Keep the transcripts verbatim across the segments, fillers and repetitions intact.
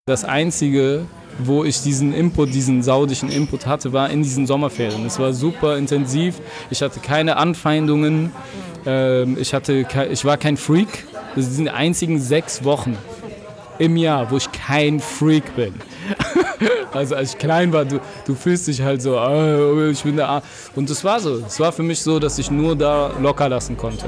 Das Einzige, wo ich diesen Input, diesen saudischen Input hatte, war in diesen Sommerferien. Es war super intensiv, ich hatte keine Anfeindungen, ähm, ich, hatte ke- ich war kein Freak. Das sind die einzigen sechs Wochen im Jahr, wo ich kein Freak bin. Also als ich klein war, du, du fühlst dich halt so, oh, ich bin da. Und das war so. Es war für mich so, dass ich nur da locker lassen konnte.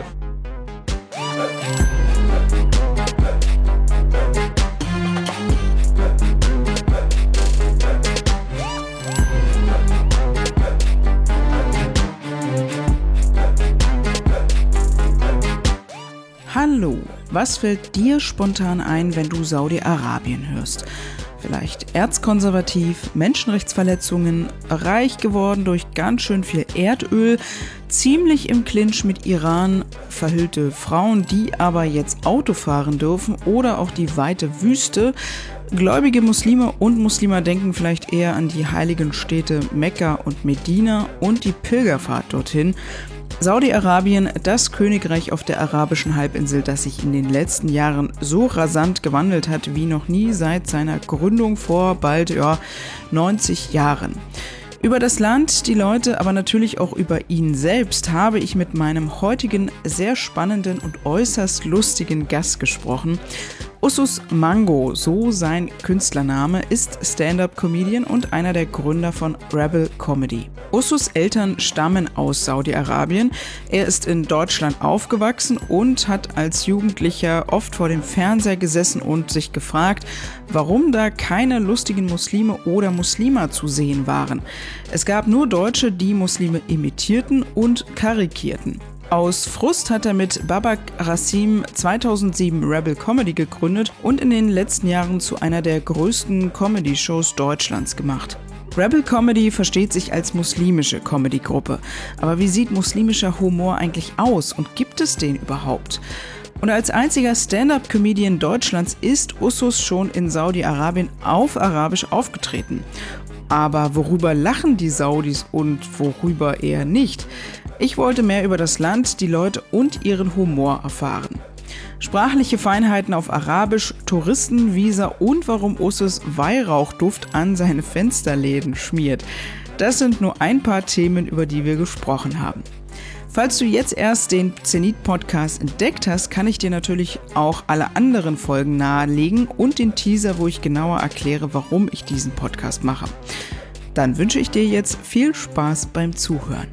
Hallo, was fällt dir spontan ein, wenn du Saudi-Arabien hörst? Vielleicht erzkonservativ, Menschenrechtsverletzungen, reich geworden durch ganz schön viel Erdöl, ziemlich im Clinch mit Iran, verhüllte Frauen, die aber jetzt Auto fahren dürfen oder auch die weite Wüste. Gläubige Muslime und Muslime denken vielleicht eher an die heiligen Städte Mekka und Medina und die Pilgerfahrt dorthin. Saudi-Arabien, das Königreich auf der arabischen Halbinsel, das sich in den letzten Jahren so rasant gewandelt hat wie noch nie seit seiner Gründung vor bald ja, neunzig Jahren. Über das Land, die Leute, aber natürlich auch über ihn selbst habe ich mit meinem heutigen sehr spannenden und äußerst lustigen Gast gesprochen. Ussus Mango, so sein Künstlername, ist Stand-up-Comedian und einer der Gründer von Rebel Comedy. Ussus Eltern stammen aus Saudi-Arabien. Er ist in Deutschland aufgewachsen und hat als Jugendlicher oft vor dem Fernseher gesessen und sich gefragt, warum da keine lustigen Muslime oder Muslima zu sehen waren. Es gab nur Deutsche, die Muslime imitierten und karikierten. Aus Frust hat er mit Babak Rassim zweitausendsieben Rebel Comedy gegründet und in den letzten Jahren zu einer der größten Comedy-Shows Deutschlands gemacht. Rebel Comedy versteht sich als muslimische Comedy-Gruppe. Aber wie sieht muslimischer Humor eigentlich aus und gibt es den überhaupt? Und als einziger Stand-up-Comedian Deutschlands ist Ussus schon in Saudi-Arabien auf Arabisch aufgetreten. Aber worüber lachen die Saudis und worüber eher nicht? Ich wollte mehr über das Land, die Leute und ihren Humor erfahren. Sprachliche Feinheiten auf Arabisch, Touristenvisa und warum Ussus Weihrauchduft an seine Fensterläden schmiert. Das sind nur ein paar Themen, über die wir gesprochen haben. Falls du jetzt erst den Zenit-Podcast entdeckt hast, kann ich dir natürlich auch alle anderen Folgen nahelegen und den Teaser, wo ich genauer erkläre, warum ich diesen Podcast mache. Dann wünsche ich dir jetzt viel Spaß beim Zuhören.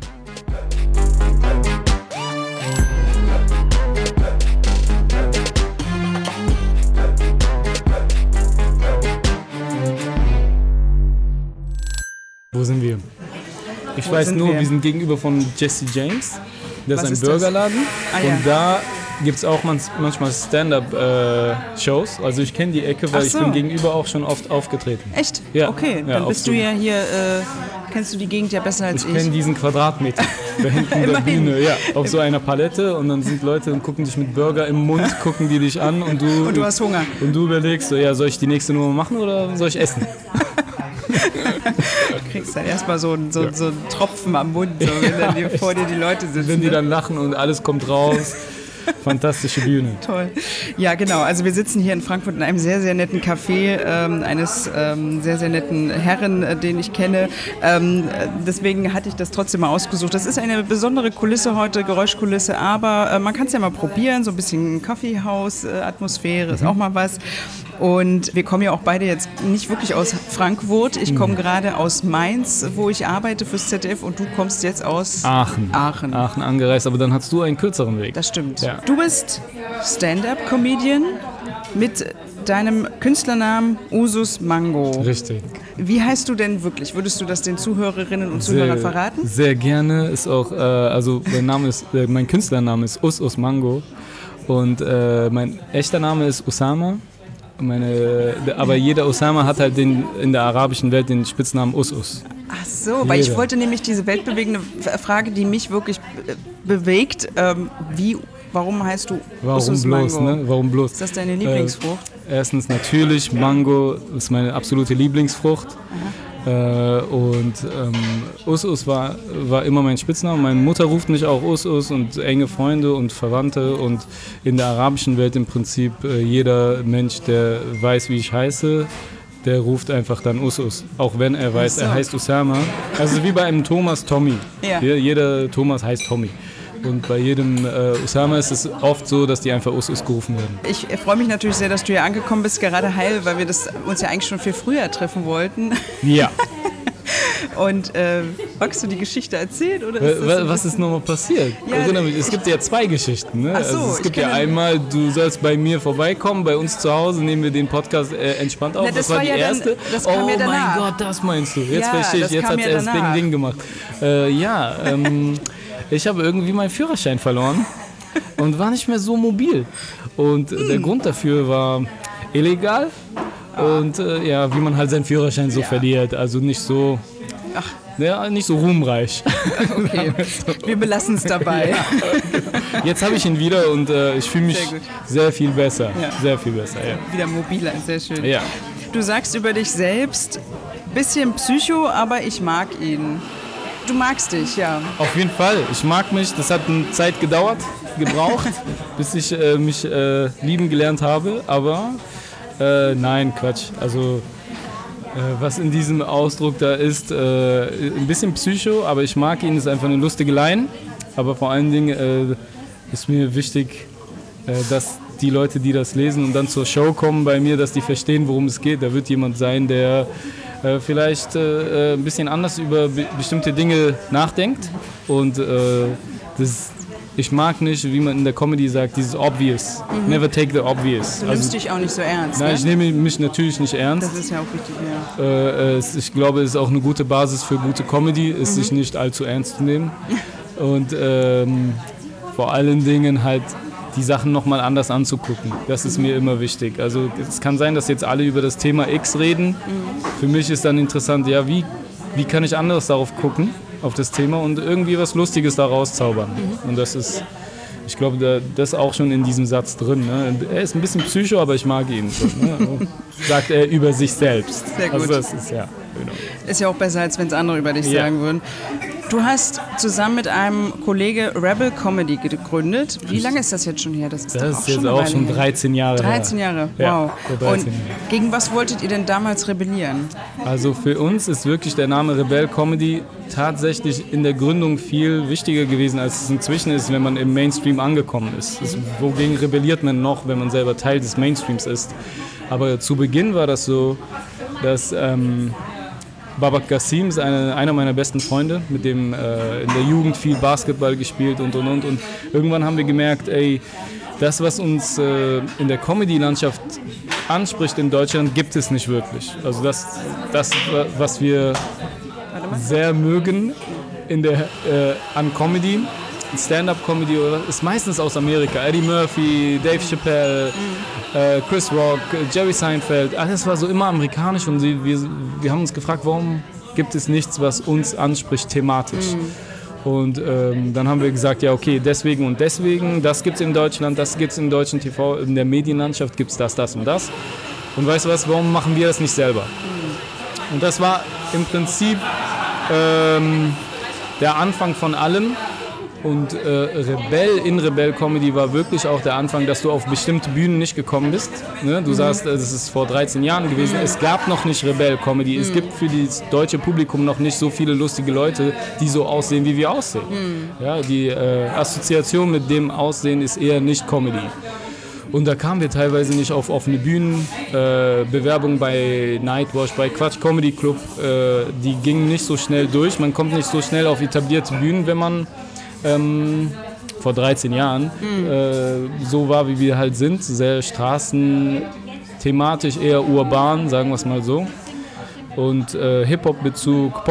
Wo sind wir? Ich Wo weiß sind nur, wir? wir sind gegenüber von Jesse James. Das Was ist ein ist das? Burgerladen. Ah, ja. Und da gibt es auch man- manchmal Stand-up-Shows. Äh, also ich kenne die Ecke, weil Ach so. ich bin gegenüber auch schon oft aufgetreten. Echt? Ja. Okay, Ja, dann auf bist so- du ja hier, äh, kennst du die Gegend ja besser als Ich ich. kenne diesen Quadratmeter da hinten der Immerhin. Bühne, ja, auf so einer Palette und dann sind Leute und gucken dich mit Burger im Mund, gucken die dich an und du, Und du hast Hunger. und du überlegst so, ja, soll ich die nächste Nummer machen oder soll ich essen? Du kriegst dann erstmal so, einen- so, so einen Tropfen am Mund, so, wenn dann die, vor dir die Leute sitzen. Wenn die ne? dann lachen und alles kommt raus. Fantastische Bühne. Toll. Ja, genau. Also wir sitzen hier in Frankfurt in einem sehr, sehr netten Café ähm, eines ähm, sehr, sehr netten Herren, äh, den ich kenne. Ähm, äh, deswegen hatte ich das trotzdem mal ausgesucht. Das ist eine besondere Kulisse heute, Geräuschkulisse, aber äh, man kann es ja mal probieren. So ein bisschen Kaffeehaus-Atmosphäre ist auch mal was. Und wir kommen ja auch beide jetzt nicht wirklich aus Frankfurt. Ich komme gerade aus Mainz, wo ich arbeite fürs Z D F, und du kommst jetzt aus Aachen. Aachen. Aachen angereist, aber dann hast du einen kürzeren Weg. Das stimmt. Ja. Du bist Stand-up-Comedian mit deinem Künstlernamen Ussus Mango. Richtig. Wie heißt du denn wirklich? Würdest du das den Zuhörerinnen und Zuhörern verraten? Sehr gerne. Ist auch, äh, also mein Name ist, äh, mein Künstlername ist Ussus Mango und äh, mein echter Name ist Usama. Meine, aber jeder Usama hat halt den, in der arabischen Welt den Spitznamen Ussus. Ach so, weil ich Jeder. wollte nämlich diese weltbewegende Frage, die mich wirklich be- bewegt, ähm, wie Warum heißt du Warum Usus bloß, Mango? ne? Warum bloß? Ist das deine Lieblingsfrucht? Äh, erstens natürlich, Mango ist meine absolute Lieblingsfrucht. Äh, und ähm, Us-Us war, war immer mein Spitzname. Meine Mutter ruft mich auch Us-Us und enge Freunde und Verwandte und in der arabischen Welt im Prinzip äh, jeder Mensch, der weiß, wie ich heiße, der ruft einfach dann Us-Us. Auch wenn er weiß, so. er heißt Usama. Also wie bei einem Thomas Tommy. Ja. Jeder Thomas heißt Tommy. Und bei jedem äh, Usama ist es oft so, dass die einfach Us-Us gerufen werden. Ich freue mich natürlich sehr, dass du hier angekommen bist, gerade heil, weil wir das uns ja eigentlich schon viel früher treffen wollten. Ja. Und äh, magst du die Geschichte erzählen? Oder ist Was, was ist nochmal passiert? Ja, Erinnere mich, es gibt ja zwei Geschichten. Ne? Ach so, also es gibt ich ja kenne- einmal, du sollst bei mir vorbeikommen, bei uns zu Hause, nehmen wir den Podcast äh, entspannt auf. Na, das das war war die ja dann- erste. das kam oh ja mein danach. Gott, das meinst du. Jetzt Ja, verstehe ich, das jetzt kam hat ja er das Ding, danach. Ding gemacht. Äh, ja, ähm, ich habe irgendwie meinen Führerschein verloren und war nicht mehr so mobil. Und äh, der Grund dafür war illegal und äh, ja, wie man halt seinen Führerschein so verliert. Also nicht so... Ach. Ja, nicht so ruhmreich. Okay, wir belassen es dabei. Jetzt habe ich ihn wieder und äh, ich fühle mich Sehr gut. sehr viel besser. Ja. Sehr viel besser, ja. Wieder mobiler, sehr schön. Ja. Du sagst über dich selbst, bisschen Psycho, aber ich mag ihn. Du magst dich, ja. Auf jeden Fall. Ich mag mich. Das hat eine Zeit gedauert, gebraucht, bis ich äh, mich äh, lieben gelernt habe. Aber äh, nein, Quatsch. Also äh, was in diesem Ausdruck da ist, äh, ein bisschen Psycho, aber ich mag ihn. Ist einfach eine lustige Line. Aber vor allen Dingen äh, ist mir wichtig, äh, dass die Leute, die das lesen und dann zur Show kommen bei mir, dass die verstehen, worum es geht. Da wird jemand sein, der äh, vielleicht äh, ein bisschen anders über be- bestimmte Dinge nachdenkt. Und äh, das, ich mag nicht, wie man in der Comedy sagt, dieses Obvious. Mhm. Never take the obvious. Du nimmst dich auch nicht so ernst, Nein, ne? ich nehme mich natürlich nicht ernst. Das ist ja auch wichtig, ja. Äh, es, ich glaube, es ist auch eine gute Basis für gute Comedy, ist sich nicht allzu ernst zu nehmen. Und ähm, vor allen Dingen halt die Sachen nochmal anders anzugucken. Das ist mir immer wichtig. Also es kann sein, dass jetzt alle über das Thema X reden. Für mich ist dann interessant, ja, wie, wie kann ich anders darauf gucken, auf das Thema und irgendwie was Lustiges daraus zaubern. Und das ist, ich glaube, da, das ist auch schon in diesem Satz drin. Ne? Er ist ein bisschen Psycho, aber ich mag ihn schon. Ne? Sagt er über sich selbst. Sehr gut. Also das ist ja, genau. Ist ja auch besser, als wenn es andere über dich Ja. sagen würden. Du hast zusammen mit einem Kollege Rebel Comedy gegründet. Wie lange ist das jetzt schon her? Das ist, Das doch ist auch jetzt schon eine auch Weile schon her. dreizehn Jahre dreizehn her. Jahre, Ja, wow. vor dreizehn Und Jahren. gegen was wolltet ihr denn damals rebellieren? Also für uns ist wirklich der Name Rebel Comedy tatsächlich in der Gründung viel wichtiger gewesen, als es inzwischen ist, wenn man im Mainstream angekommen ist. Das, wogegen rebelliert man noch, wenn man selber Teil des Mainstreams ist? Aber zu Beginn war das so, dass ähm, Babak Qasim ist eine, einer meiner besten Freunde, mit dem äh, in der Jugend viel Basketball gespielt und und und. Und irgendwann haben wir gemerkt, ey, das, was uns äh, in der Comedy-Landschaft anspricht in Deutschland, gibt es nicht wirklich. Also das, das was wir sehr mögen in der, äh, an Comedy, Stand-up-Comedy, oder ist meistens aus Amerika. Eddie Murphy, Dave Chappelle, äh, Chris Rock, Jerry Seinfeld, alles war so immer amerikanisch und sie, wir, wir haben uns gefragt, warum gibt es nichts, was uns anspricht thematisch. Und ähm, dann haben wir gesagt, ja okay, deswegen und deswegen, das gibt es in Deutschland, das gibt es im deutschen T V, in der Medienlandschaft gibt es das, das und das. Und weißt du was, warum machen wir das nicht selber? Und das war im Prinzip ähm, der Anfang von allem. Und äh, Rebell in Rebell Comedy war wirklich auch der Anfang, dass du auf bestimmte Bühnen nicht gekommen bist. Ne? Du mhm. sagst, äh, das ist vor dreizehn Jahren gewesen. Mhm. Es gab noch nicht Rebell Comedy. Mhm. Es gibt für das deutsche Publikum noch nicht so viele lustige Leute, die so aussehen, wie wir aussehen. Mhm. Ja, die äh, Assoziation mit dem Aussehen ist eher nicht Comedy. Und da kamen wir teilweise nicht auf offene Bühnen. Äh, Bewerbungen bei Nightwash, bei Quatsch Comedy Club, äh, die gingen nicht so schnell durch. Man kommt nicht so schnell auf etablierte Bühnen, wenn man ähm, vor dreizehn Jahren mhm. äh, so war, wie wir halt sind. Sehr straßenthematisch, eher urban, sagen wir es mal so. Und äh, Hip-Hop-Bezug,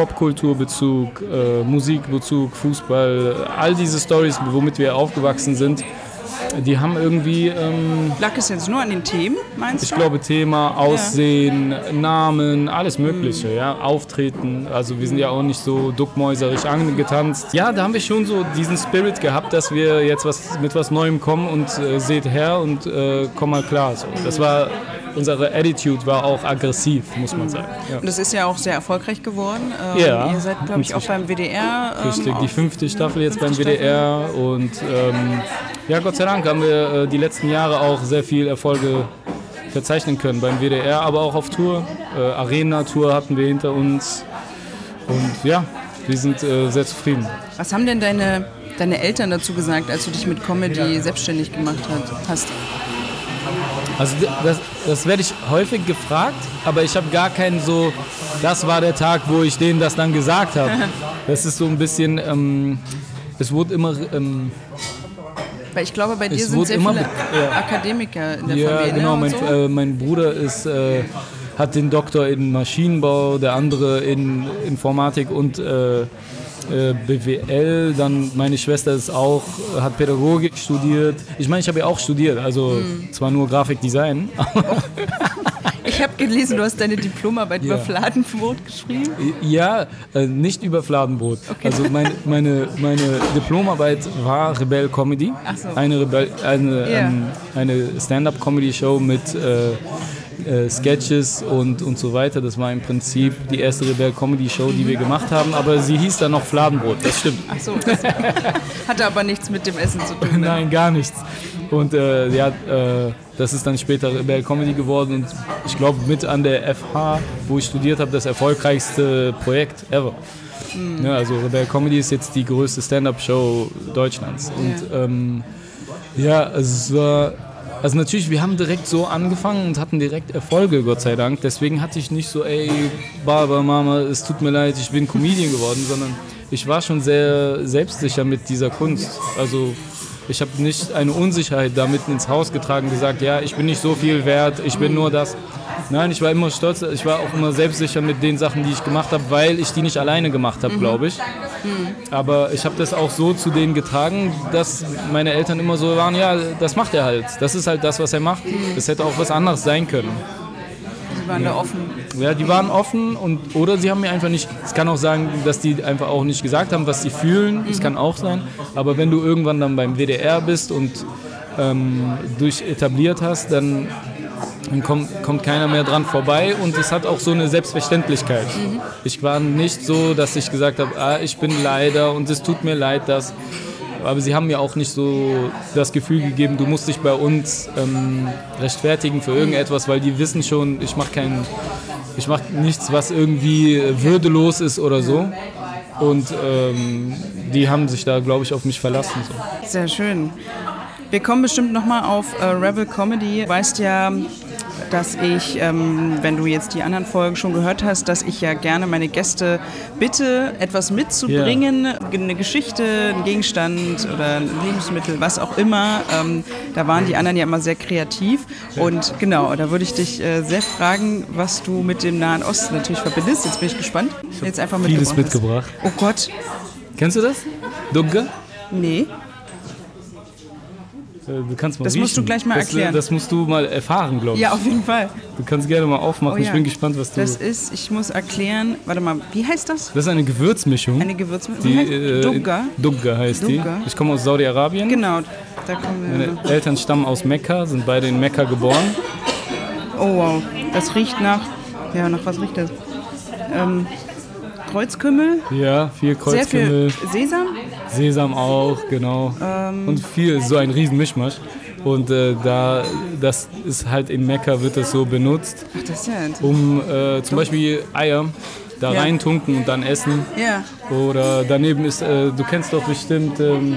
Popkultur-Bezug, äh, Musikbezug, Fußball, all diese Storys, womit wir aufgewachsen sind, die haben irgendwie... Ähm, Lag es jetzt nur an den Themen, meinst ich du? glaube, Thema, Aussehen, ja. Namen, alles Mögliche, mhm. ja, Auftreten. Also wir sind ja auch nicht so duckmäuserisch angetanzt. Ja, da haben wir schon so diesen Spirit gehabt, dass wir jetzt was mit was Neuem kommen und äh, seht her und äh, komm mal klar. So. Das war... Unsere Attitude war auch aggressiv, muss man sagen. Ja. Und das ist ja auch sehr erfolgreich geworden. Ähm, ja. Ihr seid, glaube ich, auch beim W D R. Ähm, Richtig, die fünfte Staffel jetzt beim W D R. Staffel. Und ähm, ja, Gott sei Dank haben wir äh, die letzten Jahre auch sehr viel Erfolge verzeichnen können beim W D R, aber auch auf Tour. Äh, Arena-Tour hatten wir hinter uns. Und ja, wir sind äh, sehr zufrieden. Was haben denn deine, deine Eltern dazu gesagt, als du dich mit Comedy selbstständig gemacht hast? Also das, das werde ich häufig gefragt, aber ich habe gar keinen so, das war der Tag, wo ich denen das dann gesagt habe. Das ist so ein bisschen, ähm, es wurde immer... Ähm, Weil ich glaube, bei dir sind sehr viele ja. Akademiker in der ja, Familie. Ja, genau, mein, so. äh, mein Bruder ist, äh, hat den Doktor in Maschinenbau, der andere in Informatik und... Äh, B W L, dann meine Schwester ist auch, hat Pädagogik studiert. Ich meine, ich habe ja auch studiert, also mm. zwar nur Grafikdesign. Ich habe gelesen, du hast deine Diplomarbeit ja. über Fladenbrot geschrieben. Ja, äh, nicht über Fladenbrot. Okay. Also mein, meine, meine Diplomarbeit war Rebell Comedy, Ach so. eine, Rebell, eine, yeah. ähm, eine Stand-up-Comedy-Show mit äh, Äh, Sketches und, und so weiter. Das war im Prinzip die erste Rebell-Comedy-Show, die wir gemacht haben, aber sie hieß dann noch Fladenbrot, das stimmt. Ach so, das hatte aber nichts mit dem Essen zu tun. Ne? Nein, gar nichts. Und äh, ja, äh, das ist dann später Rebell-Comedy geworden und ich glaube mit an der F H, wo ich studiert habe, das erfolgreichste Projekt ever. Mhm. Ja, also Rebell-Comedy ist jetzt die größte Stand-up-Show Deutschlands. Und ja, ähm, ja es war... Also natürlich, wir haben direkt so angefangen und hatten direkt Erfolge, Gott sei Dank. Deswegen hatte ich nicht so, ey, Baba, Mama, es tut mir leid, ich bin Comedian geworden, sondern ich war schon sehr selbstsicher mit dieser Kunst. Also ich habe nicht eine Unsicherheit damit ins Haus getragen und gesagt, ja, ich bin nicht so viel wert, ich bin nur das. Nein, ich war immer stolz, ich war auch immer selbstsicher mit den Sachen, die ich gemacht habe, weil ich die nicht alleine gemacht habe, mhm. glaube ich. Mhm. Aber ich habe das auch so zu denen getragen, dass meine Eltern immer so waren, ja, das macht er halt. Das ist halt das, was er macht. Das hätte auch was anderes sein können. Die waren ja. da offen. Ja, die waren offen und oder sie haben mir einfach nicht, es kann auch sagen, dass die einfach auch nicht gesagt haben, was sie fühlen, das mhm. kann auch sein. Aber wenn du irgendwann dann beim W D R bist und ähm, durch etabliert hast, dann Dann kommt, kommt keiner mehr dran vorbei und es hat auch so eine Selbstverständlichkeit. Mhm. Ich war nicht so, dass ich gesagt habe, ah, ich bin leider und es tut mir leid, dass... Aber sie haben mir auch nicht so das Gefühl gegeben, du musst dich bei uns ähm, rechtfertigen für irgendetwas, weil die wissen schon, ich mache kein, ich mache nichts, was irgendwie würdelos ist oder so. Und ähm, die haben sich da, glaube ich, auf mich verlassen. So. Sehr schön. Wir kommen bestimmt nochmal auf äh, Rebel Comedy. Du weißt ja, dass ich, ähm, wenn du jetzt die anderen Folgen schon gehört hast, dass ich ja gerne meine Gäste bitte, etwas mitzubringen, yeah. eine Geschichte, einen Gegenstand oder ein Lebensmittel, was auch immer. Ähm, da waren die anderen ja immer sehr kreativ. Und genau, da würde ich dich äh, sehr fragen, was du mit dem Nahen Osten natürlich verbindest. Jetzt bin ich gespannt. Ich jetzt einfach vieles mitgebracht. Oh Gott. Kennst du das? Dugge? Nee. Du kannst mal das riechen. musst du gleich mal das, erklären. Das musst du mal erfahren, glaube ich. Ja, auf jeden Fall. Du kannst gerne mal aufmachen. Oh, ja. Ich bin gespannt, was du... Das ist, ich muss erklären, warte mal, wie heißt das? Das ist eine Gewürzmischung. Eine Gewürzmischung? Die, äh, Dugga? Dugga heißt Dugga. Die. Ich komme aus Saudi-Arabien. Genau, da kommen wir. Meine noch. Eltern stammen aus Mekka, sind beide in Mekka geboren. Oh wow, das riecht nach... Ja, nach was riecht das? Ähm... Kreuzkümmel. Ja, viel Kreuzkümmel. Sehr viel Sesam. Sesam auch, genau. Ähm. Und viel, so ein riesen Mischmasch. Und äh, da, das ist halt in Mekka wird das so benutzt, Ach, das ist ja um äh, zum Beispiel Eier da ja. reintunken und dann essen. Ja. Oder daneben ist, äh, du kennst doch bestimmt, ähm,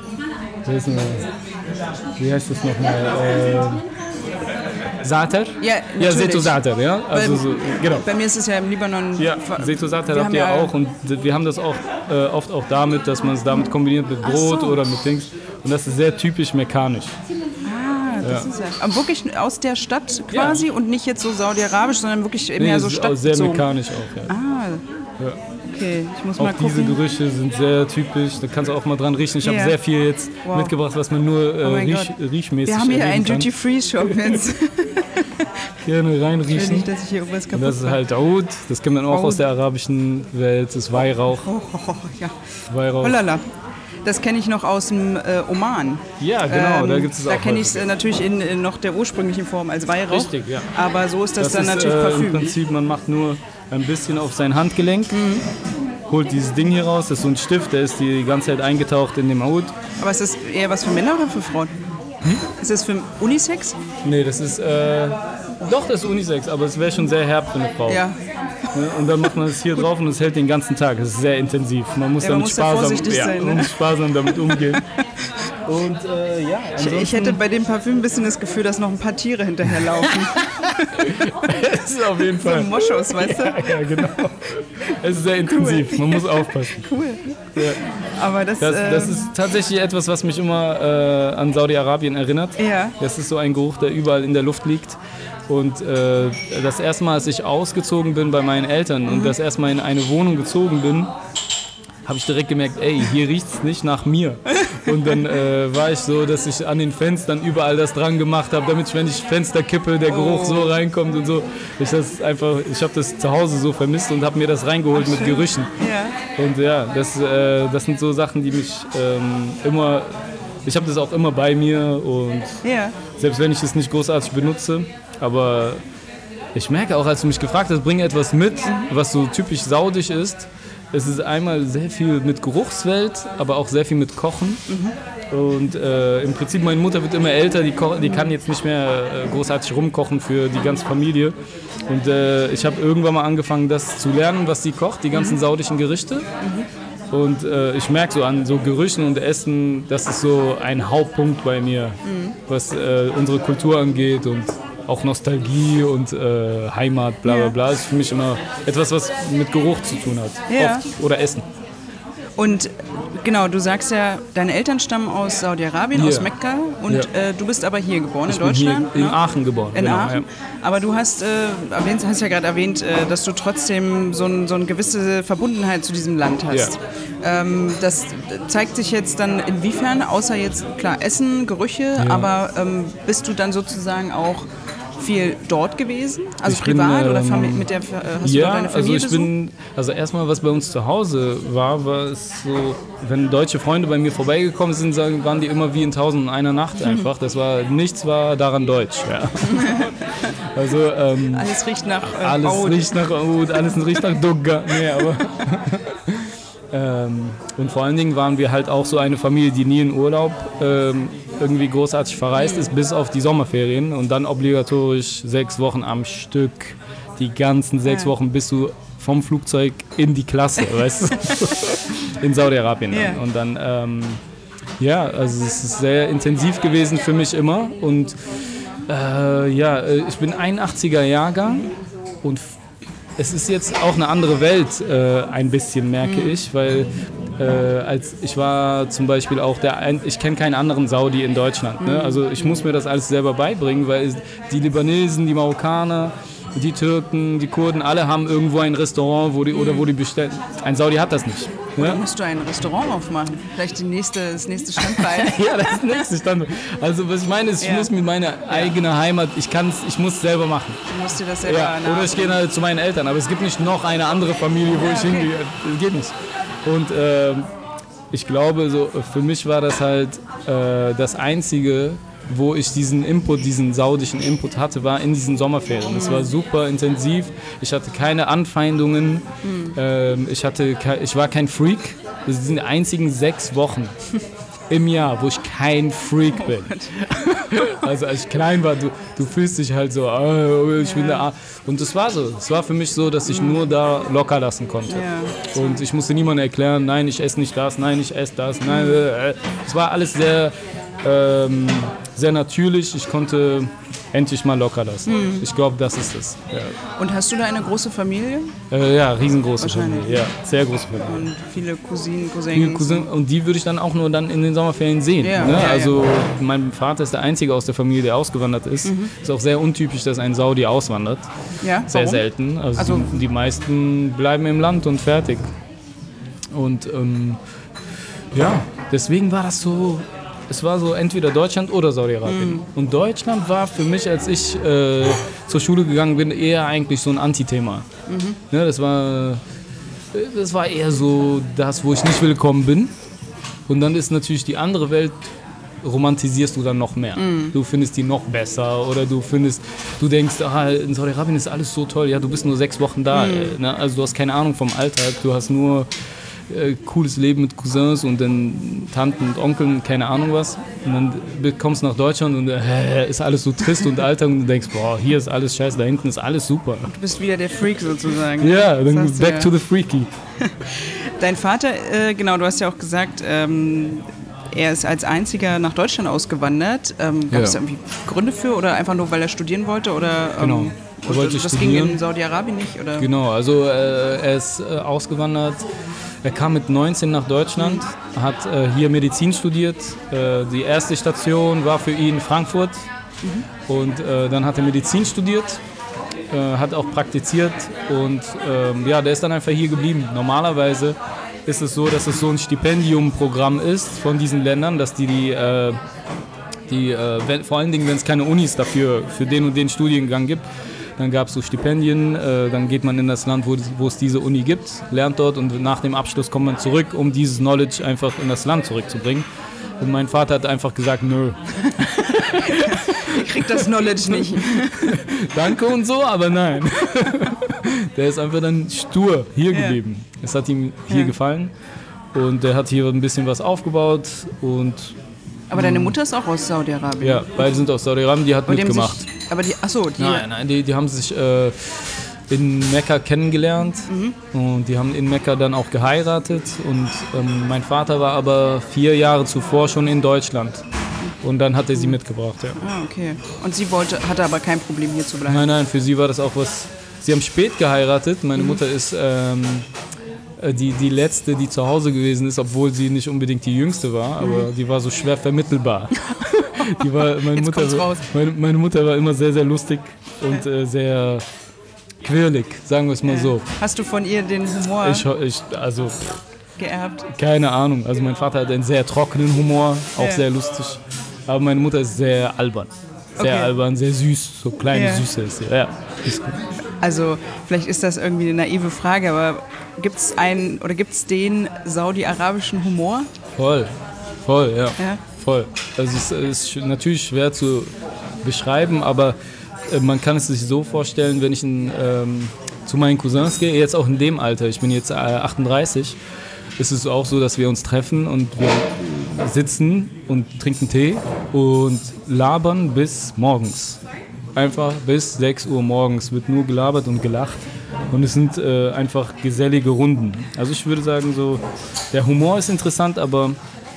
wie heißt das nochmal? Äh, Sater? Ja, ja Setu Sater, ja. Also bei, so, genau. Bei mir ist es ja im Libanon. Ja, Setu Sater habt ihr ja auch und wir haben das auch äh, oft auch damit, dass man es damit kombiniert mit Brot so. oder mit Dings. Und das ist sehr typisch mekanisch. Ah, das ist ja. Aber wirklich aus der Stadt quasi ja. und nicht jetzt so saudi-arabisch, sondern wirklich nee, mehr so Stadt. Sehr mekanisch auch, ja. Ah, ja. okay, ich muss auch mal gucken. Diese Gerüche sind sehr typisch, da kannst du auch mal dran riechen. Ich ja. habe sehr viel jetzt wow. mitgebracht, was man nur äh, oh riech, riechmäßig Wir haben hier einen Duty-Free-Shop jetzt. Gerne reinriechen. Nicht, dass ich hier irgendwas kaputt und das ist halt Oud, das kennt man auch Oud. Aus der arabischen Welt, das ist Weihrauch. Oh, oh, oh, ja. Weihrauch. Holala. Das kenne ich noch aus dem äh, Oman. Ja, genau, ähm, da gibt es auch. Da kenne ich es äh, natürlich in, in noch der ursprünglichen Form als Weihrauch. Richtig, ja. Aber so ist das, das dann ist, natürlich äh, Parfüm. Im Prinzip, man macht nur ein bisschen auf sein Handgelenk, mhm. holt dieses Ding hier raus, das ist so ein Stift, der ist die ganze Zeit eingetaucht in dem Oud. Aber ist das eher was für Männer oder für Frauen? Hm? Ist das für Unisex? Nee, das ist, äh, doch, das ist Unisex, aber es wäre schon sehr herb für eine Frau. Ja. Und dann macht man es hier drauf und es hält den ganzen Tag. Es ist sehr intensiv. Man muss ja, damit man muss sparsam, vorsichtig ja, sein, ne? man muss sparsam damit umgehen. Und äh, ja, ich, ich hätte bei dem Parfüm ein bisschen das Gefühl, dass noch ein paar Tiere hinterherlaufen. Es ist auf jeden Fall. So Moschus, weißt du? Ja, ja, genau. Es ist sehr intensiv. Cool. Man muss aufpassen. Cool. Ja. Aber das, das, äh, das ist tatsächlich etwas, was mich immer äh, an Saudi-Arabien erinnert. Ja. Das ist so ein Geruch, der überall in der Luft liegt. Und äh, das erste Mal, als ich ausgezogen bin bei meinen Eltern mhm. und das erste Mal in eine Wohnung gezogen bin, habe ich direkt gemerkt, ey, hier riecht es nicht nach mir. Und dann äh, war ich so, dass ich an den Fenstern überall das dran gemacht habe, damit ich, wenn ich Fenster kippe, der Geruch oh. so reinkommt und so. Ich das einfach, ich habe das zu Hause so vermisst und habe mir das reingeholt Ach, mit Gerüchen. Ja. Und ja, das, äh, das sind so Sachen, die mich ähm, immer, ich habe das auch immer bei mir und ja. selbst wenn ich es nicht großartig benutze, aber ich merke auch, als du mich gefragt hast, bring etwas mit, was so typisch saudisch ist. Es ist einmal sehr viel mit Geruchswelt, aber auch sehr viel mit Kochen. Mhm. Und äh, im Prinzip, meine Mutter wird immer älter, die, ko- die kann jetzt nicht mehr äh, großartig rumkochen für die ganze Familie. Und äh, ich habe irgendwann mal angefangen, das zu lernen, was sie kocht, die ganzen mhm. saudischen Gerichte. Mhm. Und äh, ich merke so an so Gerüchen und Essen, das ist so ein Hauptpunkt bei mir, mhm. was äh, unsere Kultur angeht und auch Nostalgie und äh, Heimat, bla bla bla. Das ist für mich immer etwas, was mit Geruch zu tun hat. Ja. Oft. Oder Essen. Und genau, du sagst ja, deine Eltern stammen aus Saudi-Arabien, yeah. aus Mekka und yeah. äh, du bist aber hier geboren, ich in Deutschland. Bin hier in ne? Aachen geboren. In genau, Aachen. Ja. Aber du hast, äh, erwähnt, hast ja gerade erwähnt, äh, dass du trotzdem so, ein, so eine gewisse Verbundenheit zu diesem Land hast. Yeah. Ähm, das zeigt sich jetzt dann inwiefern, außer jetzt, klar, Essen, Gerüche, ja. aber ähm, bist du dann sozusagen auch viel dort gewesen? Also ich privat bin, ähm, oder Fam- mit der, hast ja, du da deine Familie also ich bin, also erstmal, was bei uns zu Hause war, war es so, wenn deutsche Freunde bei mir vorbeigekommen sind, sagen, waren die immer wie in tausend und einer Nacht einfach. Das war, nichts war daran deutsch. Ja. Also, ähm, alles riecht nach äh, Alles Oud. riecht nach Oud, alles riecht nach Dugga. Nee, aber ähm, und vor allen Dingen waren wir halt auch so eine Familie, die nie in Urlaub ähm, irgendwie großartig verreist ist, bis auf die Sommerferien und dann obligatorisch sechs Wochen am Stück. Die ganzen sechs ja. Wochen bist du vom Flugzeug in die Klasse, weißt du? In Saudi-Arabien. Ja. Und dann, ähm, ja, also es ist sehr intensiv gewesen für mich immer. Und äh, ja, ich bin einundachtziger Jahrgang und es ist jetzt auch eine andere Welt, äh, ein bisschen, merke mhm. ich, weil äh, als ich war zum Beispiel auch der, ein, ich kenne keinen anderen Saudi in Deutschland, ne? Also ich muss mir das alles selber beibringen, weil die Libanesen, die Marokkaner, die Türken, die Kurden, alle haben irgendwo ein Restaurant, wo die, oder wo die bestellen. Ein Saudi hat das nicht. Ne? Oder musst du ein Restaurant aufmachen? Vielleicht die nächste, das nächste Standbein. Ja, das nächste Standbein. Also was ich meine ist, ich ja. muss mit meiner ja. eigenen Heimat, ich kann's, ich muss es selber machen. Du musst dir das selber ja. Oder ich gehe halt zu meinen Eltern, aber es gibt nicht noch eine andere Familie, wo ja, ich okay. hingehe. Das geht nicht. Und äh, ich glaube, so für mich war das halt äh, das Einzige, wo ich diesen Input, diesen saudischen Input hatte, war in diesen Sommerferien. Es war super intensiv. Ich hatte keine Anfeindungen. Mhm. Ähm, ich, hatte, ich war kein Freak. Das sind die einzigen sechs Wochen im Jahr, wo ich kein Freak bin. Also als ich klein war, du, du fühlst dich halt so, oh, ich ja. bin da. Und das war so. Es war für mich so, dass ich mhm. nur da locker lassen konnte. Ja. Und ich musste niemandem erklären, nein, ich esse nicht das, nein, ich esse das. Nein, äh, es war alles sehr... Ähm, sehr natürlich. Ich konnte endlich mal locker lassen. Mhm. Ich glaube, das ist es. Ja. Und hast du da eine große Familie? Äh, ja, riesengroße Familie. Ja, sehr große Familie. Und viele Cousinen, Cousins. Viele Cousinen, und die würde ich dann auch nur dann in den Sommerferien sehen. Ja, ne? ja, also ja. Mein Vater ist der Einzige aus der Familie, der ausgewandert ist. Mhm. Ist auch sehr untypisch, dass ein Saudi auswandert. Ja, sehr warum? Selten. Also, also die, die meisten bleiben im Land und fertig. Und ähm, ja, deswegen war das so... Es war so entweder Deutschland oder Saudi-Arabien. Mm. Und Deutschland war für mich, als ich äh, zur Schule gegangen bin, eher eigentlich so ein Antithema. Mhm. Ne, das war, das war eher so das, wo ich nicht willkommen bin. Und dann ist natürlich die andere Welt, romantisierst du dann noch mehr. Mm. Du findest die noch besser oder du findest, du denkst, ah, in Saudi-Arabien ist alles so toll. Ja, du bist nur sechs Wochen da. Mm. Ne? Also du hast keine Ahnung vom Alltag. Du hast nur Äh, cooles Leben mit Cousins und dann Tanten und Onkeln, keine Ahnung was. Und dann kommst du nach Deutschland und äh, ist alles so trist und Alltag und du denkst, boah, hier ist alles scheiße, da hinten ist alles super. Du bist wieder der Freak sozusagen. Ja, dann back ja. to the freaky. Dein Vater, äh, genau, du hast ja auch gesagt, ähm, er ist als einziger nach Deutschland ausgewandert. Ähm, Gab es ja. da irgendwie Gründe für oder einfach nur, weil er studieren wollte? Oder, ähm, genau. Er wollte das studieren. Ging in Saudi-Arabien nicht? Oder? Genau, also äh, er ist äh, ausgewandert. Er kam mit neunzehn nach Deutschland, hat äh, hier Medizin studiert. Äh, die erste Station war für ihn Frankfurt. Mhm. Und äh, dann hat er Medizin studiert, äh, hat auch praktiziert und äh, ja, der ist dann einfach hier geblieben. Normalerweise ist es so, dass es so ein Stipendiumprogramm ist von diesen Ländern, dass die, die, äh, die äh, wenn, vor allen Dingen, wenn es keine Unis dafür für den und den Studiengang gibt, dann gab es so Stipendien, äh, dann geht man in das Land, wo, wo es diese Uni gibt, lernt dort und nach dem Abschluss kommt man zurück, um dieses Knowledge einfach in das Land zurückzubringen. Und mein Vater hat einfach gesagt, nö. Ich krieg das Knowledge nicht. Danke und so, aber nein. Der ist einfach dann stur hier ja. geblieben. Es hat ihm hier ja. gefallen und der hat hier ein bisschen was aufgebaut und... Aber deine Mutter ist auch aus Saudi-Arabien? Ja, beide sind aus Saudi-Arabien, die hat aber mitgemacht. Sich, aber die, achso, die... Nein, nein, die, die haben sich äh, in Mekka kennengelernt mhm. und die haben in Mekka dann auch geheiratet und ähm, mein Vater war aber vier Jahre zuvor schon in Deutschland und dann hat er sie mitgebracht, ja. Ah, okay. Und sie wollte, hatte aber kein Problem hier zu bleiben? Nein, nein, für sie war das auch was... Sie haben spät geheiratet, meine mhm. Mutter ist... Ähm, Die, die letzte, die zu Hause gewesen ist, obwohl sie nicht unbedingt die jüngste war, aber die war so schwer vermittelbar. Die war, meine, Mutter, meine, meine Mutter war immer sehr, sehr lustig und äh, sehr quirlig, sagen wir es mal so. Hast du von ihr den Humor ich, ich, also, geerbt? Keine Ahnung. Also mein Vater hat einen sehr trockenen Humor, auch ja. sehr lustig. Aber meine Mutter ist sehr albern. Sehr okay. albern, sehr süß, so kleine ja. Süße ist sie. Ja, ist gut. Also vielleicht ist das irgendwie eine naive Frage, aber gibt es einen oder gibt es den saudi-arabischen Humor? Voll, voll, ja, ja. voll. Also es ist natürlich schwer zu beschreiben, aber man kann es sich so vorstellen, wenn ich in, ähm, zu meinen Cousins gehe, jetzt auch in dem Alter, ich bin jetzt äh, achtunddreißig, ist es auch so, dass wir uns treffen und wir sitzen und trinken Tee und labern bis morgens. Einfach bis sechs Uhr morgens wird nur gelabert und gelacht und es sind äh, einfach gesellige Runden. Also ich würde sagen, so der Humor ist interessant, aber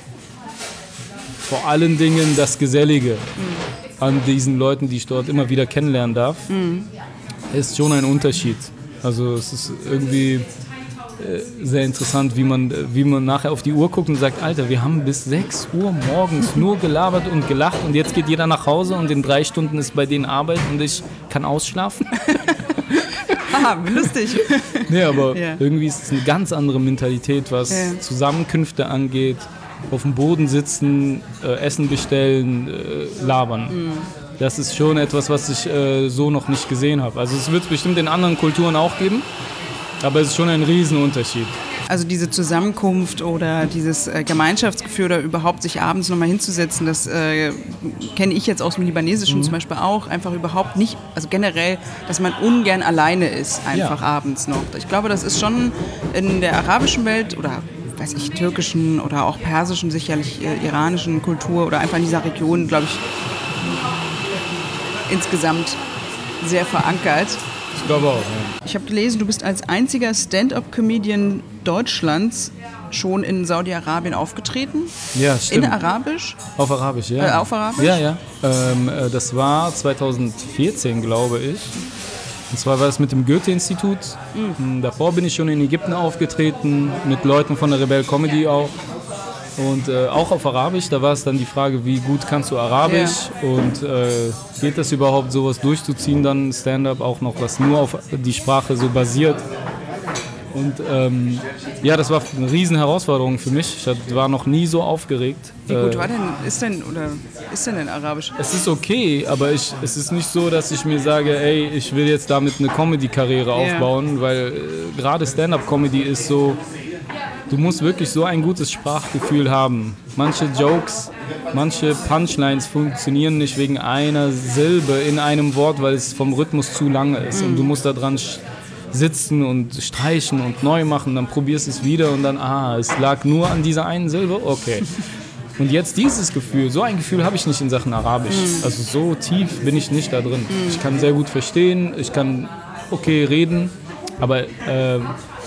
vor allen Dingen das Gesellige mhm. an diesen Leuten, die ich dort immer wieder kennenlernen darf, mhm. ist schon ein Unterschied. Also es ist irgendwie sehr interessant, wie man, wie man nachher auf die Uhr guckt und sagt, Alter, wir haben bis sechs Uhr morgens nur gelabert und gelacht und jetzt geht jeder nach Hause und in drei Stunden ist bei denen Arbeit und ich kann ausschlafen. Aha, lustig. Nee, aber ja. irgendwie ist es eine ganz andere Mentalität, was ja. Zusammenkünfte angeht, auf dem Boden sitzen, äh, Essen bestellen, äh, labern. Mhm. Das ist schon etwas, was ich äh, so noch nicht gesehen habe. Also es wird es bestimmt in anderen Kulturen auch geben. Aber es ist schon ein Riesenunterschied. Also diese Zusammenkunft oder dieses äh, Gemeinschaftsgefühl oder überhaupt sich abends nochmal hinzusetzen, das äh, kenne ich jetzt aus dem Libanesischen mhm. zum Beispiel auch, einfach überhaupt nicht, also generell, dass man ungern alleine ist, einfach ja. abends noch. Ich glaube, das ist schon in der arabischen Welt oder weiß ich, türkischen oder auch persischen, sicherlich äh, iranischen Kultur oder einfach in dieser Region, glaube ich, insgesamt sehr verankert. Ich glaube auch. Ja. Ich habe gelesen, du bist als einziger Stand-up-Comedian Deutschlands schon in Saudi-Arabien aufgetreten? Ja, stimmt. In Arabisch? Auf Arabisch, ja. Äh, auf Arabisch? Ja, ja. Ähm, äh, das war zweitausendvierzehn, glaube ich. Und zwar war es mit dem Goethe-Institut. Mhm. Davor bin ich schon in Ägypten aufgetreten, mit Leuten von der Rebel Comedy auch. Und äh, auch auf Arabisch, da war es dann die Frage, wie gut kannst du Arabisch ja. und äh, geht das überhaupt, sowas durchzuziehen, dann Stand-up auch noch, was nur auf die Sprache so basiert. Und ähm, ja, das war eine riesen Herausforderung für mich. Ich war noch nie so aufgeregt. Wie gut war denn, ist denn, oder ist denn denn Arabisch? Es ist okay, aber ich, es ist nicht so, dass ich mir sage, ey, ich will jetzt damit eine Comedy-Karriere aufbauen, ja. weil äh, gerade Stand-up-Comedy ist so, du musst wirklich so ein gutes Sprachgefühl haben. Manche Jokes, manche Punchlines funktionieren nicht wegen einer Silbe in einem Wort, weil es vom Rhythmus zu lange ist. Mhm. Und du musst da dran sitzen und streichen und neu machen, dann probierst du es wieder und dann, ah, es lag nur an dieser einen Silbe, okay. Und jetzt dieses Gefühl, so ein Gefühl habe ich nicht in Sachen Arabisch. Mm. Also so tief bin ich nicht da drin. Mm. Ich kann sehr gut verstehen, ich kann okay reden, aber äh,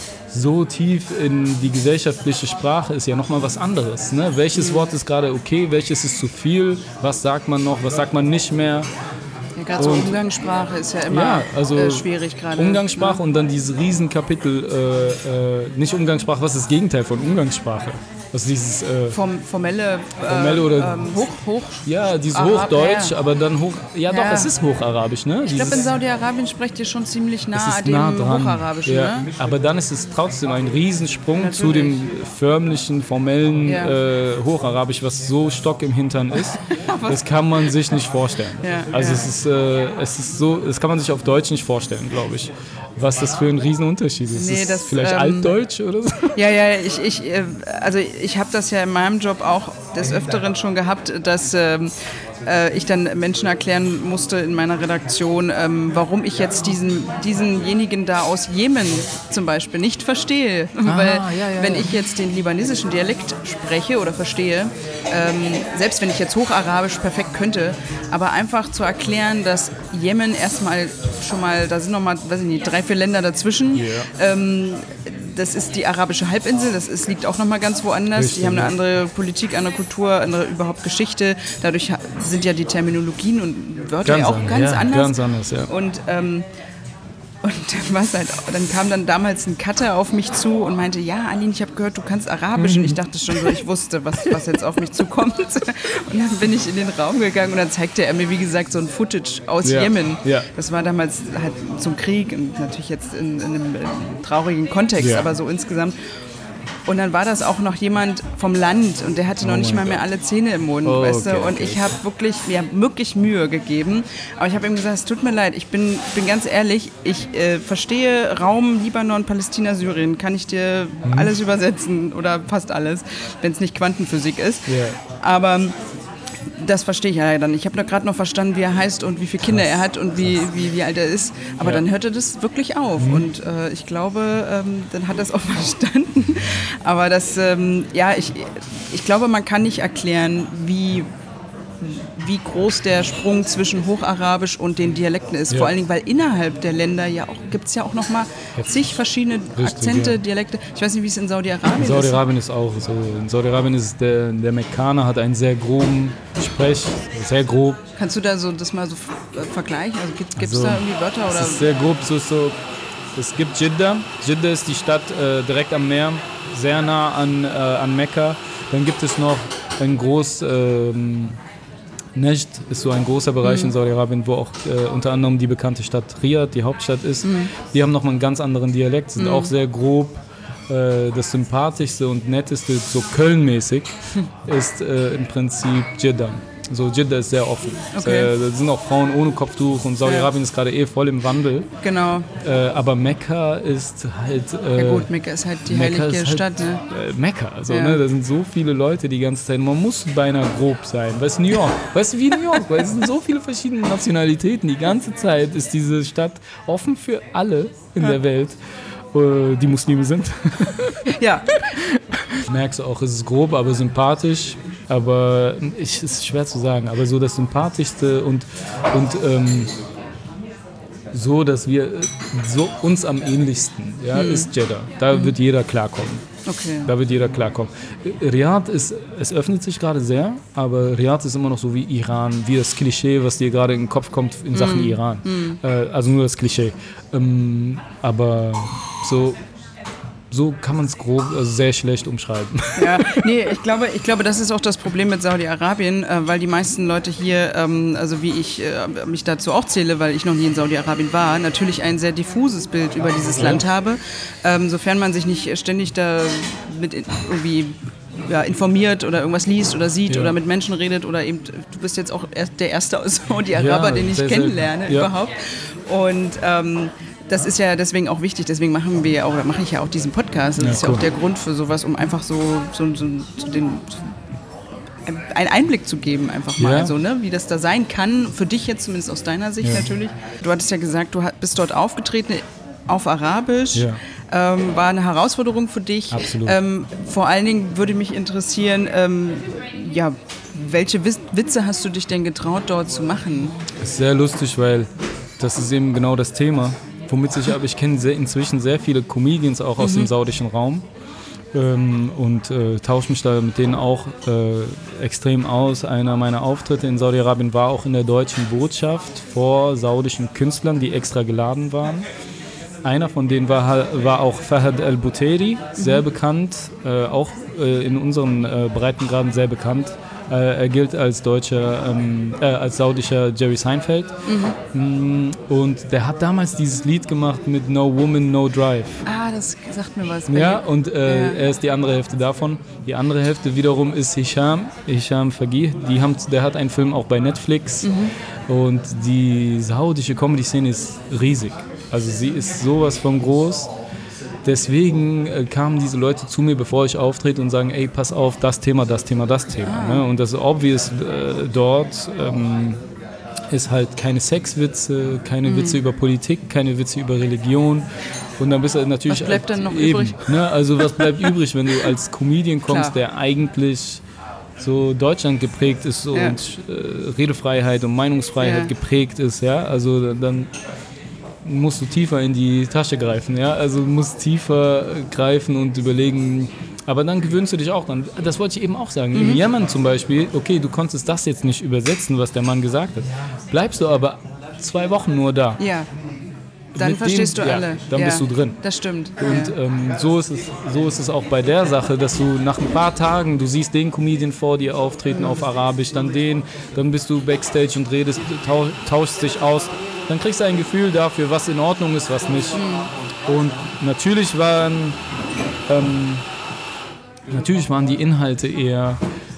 so tief in die gesellschaftliche Sprache ist ja nochmal was anderes. Ne? Welches mm. Wort ist gerade okay, welches ist zu viel, was sagt man noch, was sagt man nicht mehr. Ja, gerade so Umgangssprache ist ja immer ja, also äh, schwierig gerade. Umgangssprache ne? Und dann dieses Riesenkapitel, äh, äh, nicht Umgangssprache, was ist das Gegenteil von Umgangssprache? Also dieses äh, Form, formelle, äh, formelle oder ähm, Hoch, Hoch, ja, dieses Arab, Hochdeutsch, ja. aber dann Hoch, ja, ja. doch, es ist Hocharabisch, ne? Ich glaube, in Saudi-Arabien sprecht ihr schon ziemlich nah an dem nah Hocharabischen, ja. ne? Aber dann ist es trotzdem ein Riesensprung Natürlich. zu dem förmlichen, formellen ja. äh, Hocharabisch, was so Stock im Hintern ist. Das kann man sich nicht vorstellen. Ja, also ja. es ist, äh, es ist so, das kann man sich auf Deutsch nicht vorstellen, glaube ich. Was das für ein Riesenunterschied ist. Nee, ist das, vielleicht ähm, Altdeutsch oder so? Ja, ja, ich, ich, also ich habe das ja in meinem Job auch des Öfteren schon gehabt, dass ähm, äh, ich dann Menschen erklären musste in meiner Redaktion, ähm, warum ich jetzt diesen, diesenjenigen da aus Jemen zum Beispiel nicht verstehe. Ah, Weil ja, ja, wenn ja. ich jetzt den libanesischen Dialekt spreche oder verstehe, ähm, selbst wenn ich jetzt Hocharabisch perfekt könnte, aber einfach zu erklären, dass Jemen erstmal schon mal, da sind noch mal, weiß ich nicht, drei, vier Länder dazwischen, yeah. ähm, das ist die arabische Halbinsel, das ist, liegt auch noch mal ganz woanders. Richtig, die haben eine andere Politik, andere Kultur, andere überhaupt Geschichte. Dadurch sind ja die Terminologien und Wörter ganz ja auch anders, ganz ja, anders. Ganz anders, ja. Und, ähm, und was halt, dann kam dann damals ein Cutter auf mich zu und meinte, ja, Aline, ich habe gehört, du kannst Arabisch. Mhm. Und ich dachte schon so, ich wusste, was, was jetzt auf mich zukommt. Und dann bin ich in den Raum gegangen und dann zeigte er mir, wie gesagt, so ein Footage aus ja. Jemen. Ja. Das war damals halt zum Krieg und natürlich jetzt in, in einem in traurigen Kontext, ja. aber so insgesamt. Und dann war das auch noch jemand vom Land und der hatte noch oh nicht mal mehr alle Zähne im Mund, oh, weißt du? Okay, und okay. ich habe wirklich mir wirklich Mühe gegeben. Aber ich habe ihm gesagt, es tut mir leid, ich bin, bin ganz ehrlich, ich äh, verstehe Raum Libanon, Palästina, Syrien, kann ich dir hm. alles übersetzen oder fast alles, wenn es nicht Quantenphysik ist. Yeah. Aber das verstehe ich ja dann. Ich habe da gerade noch verstanden, wie er heißt und wie viele Kinder er hat und wie, wie, wie alt er ist. Aber ja. dann hörte das wirklich auf. Mhm. Und äh, ich glaube, ähm, dann hat er es auch verstanden. Aber das, ähm, ja, ich, ich glaube, man kann nicht erklären, wie, wie groß der Sprung zwischen Hocharabisch und den Dialekten ist. Ja. Vor allen Dingen, weil innerhalb der Länder ja auch gibt es ja auch noch mal zig verschiedene Richtig, Akzente, ja. Dialekte. Ich weiß nicht, wie es in Saudi-Arabien ist. In Saudi-Arabien ist auch so. In Saudi-Arabien ist der, der Mekkaner hat einen sehr groben Sprech, sehr grob. Kannst du da so das mal so vergleichen? Also gibt es also, da irgendwie Wörter? Oder? Es ist sehr grob. So, so, es gibt Jeddah. Jeddah ist die Stadt äh, direkt am Meer, sehr nah an, äh, an Mekka. Dann gibt es noch ein groß... Ähm, Najd ist so ein großer Bereich mhm. in Saudi-Arabien, wo auch äh, unter anderem die bekannte Stadt Riyadh, die Hauptstadt ist. Mhm. Die haben nochmal einen ganz anderen Dialekt, sind mhm. auch sehr grob. Äh, das sympathischste und netteste, so Köln-mäßig, ist äh, im Prinzip Jeddah. So, Jeddah ist sehr offen. Okay. Da sind auch Frauen ohne Kopftuch und Saudi-Arabien ja. ist gerade eh voll im Wandel. Genau. Äh, aber Mekka ist halt... Äh, ja gut, Mekka ist halt die Mekka heilige Stadt, halt, ne? Äh, Mekka, also, ja. ne, da sind so viele Leute die ganze Zeit. Man muss beinahe grob sein. Weißt du, New York, weißt du, wie New York, weil es sind so viele verschiedene Nationalitäten. Die ganze Zeit ist diese Stadt offen für alle in ja. der Welt, äh, die Muslime sind. Ja. Merkst du auch, es ist grob, aber sympathisch. Aber es ist schwer zu sagen. Aber so das Sympathischste und, und ähm, so, dass wir so uns am ähnlichsten, ja, mhm. ist Jeddah. Da mhm. wird jeder klarkommen. Okay. Da wird jeder klarkommen. Riyadh ist, es öffnet sich gerade sehr, aber Riyadh ist immer noch so wie Iran, wie das Klischee, was dir gerade in den Kopf kommt in Sachen mm. Iran. Mm. Äh, also nur das Klischee. Ähm, aber so... So kann man es grob, also sehr schlecht umschreiben. Ja, nee, ich glaube, ich glaube, das ist auch das Problem mit Saudi-Arabien, äh, weil die meisten Leute hier, ähm, also wie ich äh, mich dazu auch zähle, weil ich noch nie in Saudi-Arabien war, natürlich ein sehr diffuses Bild über dieses ja. Land habe, ähm, sofern man sich nicht ständig da mit irgendwie ja, informiert oder irgendwas liest oder sieht ja. oder mit Menschen redet oder eben, du bist jetzt auch der erste aus Saudi-Araber, ja, den ich kennenlerne ja. überhaupt. Und ähm, das ist ja deswegen auch wichtig, deswegen machen wir auch, oder mache ich ja auch diesen Podcast. Das ja, ist ja cool. auch der Grund für sowas, um einfach so, so, so, so den, so einen Einblick zu geben, einfach mal, ja. so, ne? Wie das da sein kann, für dich jetzt zumindest aus deiner Sicht ja. natürlich. Du hattest ja gesagt, du bist dort aufgetreten auf Arabisch. Ja. Ähm, war eine Herausforderung für dich. Absolut. Ähm, vor allen Dingen würde mich interessieren, ähm, ja, welche Witze hast du dich denn getraut, dort zu machen? Das ist sehr lustig, weil das ist eben genau das Thema. Womit sich aber, ich kenne sehr, inzwischen sehr viele Comedians auch aus mhm. dem saudischen Raum ähm, und äh, tausche mich da mit denen auch äh, extrem aus. Einer meiner Auftritte in Saudi-Arabien war auch in der deutschen Botschaft vor saudischen Künstlern, die extra geladen waren. Einer von denen war, war auch Fahad al-Buteri, sehr mhm. bekannt, äh, auch äh, in unseren äh, Breitengraden sehr bekannt. Äh, er gilt als deutscher, ähm, äh, als saudischer Jerry Seinfeld. Mhm. Und der hat damals dieses Lied gemacht mit No Woman, No Drive. Ah, das sagt mir was. Ja, und äh, ja. er ist die andere Hälfte davon. Die andere Hälfte wiederum ist Hisham, Hisham Fagih. Die haben, der hat einen Film auch bei Netflix. Mhm. Und die saudische Comedy-Szene ist riesig. Also sie ist sowas von groß. Deswegen äh, kamen diese Leute zu mir, bevor ich auftrete und sagen, ey, pass auf, das Thema, das Thema, das Thema. Ah. Ne? Und das obvious äh, dort ähm, ist halt keine Sexwitze, keine mhm. Witze über Politik, keine Witze über Religion. Und dann bist du natürlich... Was bleibt dann noch eben, übrig? Ne? Also was bleibt übrig, wenn du als Comedian kommst, Klar. der eigentlich so Deutschland geprägt ist so, ja. und äh, Redefreiheit und Meinungsfreiheit ja. geprägt ist. Ja? Also dann... musst du tiefer in die Tasche greifen, ja, also du musst tiefer greifen und überlegen, aber dann gewöhnst du dich auch dran. Das wollte ich eben auch sagen. Mhm. Im Jemen zum Beispiel, okay, du konntest das jetzt nicht übersetzen, was der Mann gesagt hat, bleibst du aber zwei Wochen nur da. Ja. Dann Mit verstehst dem, du ja, alle. Dann ja, bist du drin. Das stimmt. Und ähm, so, ist es, so ist es auch bei der Sache, dass du nach ein paar Tagen, du siehst den Comedian vor dir auftreten auf Arabisch, dann den, dann bist du Backstage und redest, tausch, tauschst dich aus. Dann kriegst du ein Gefühl dafür, was in Ordnung ist, was nicht. Mhm. Und natürlich waren, ähm, natürlich waren die Inhalte eher,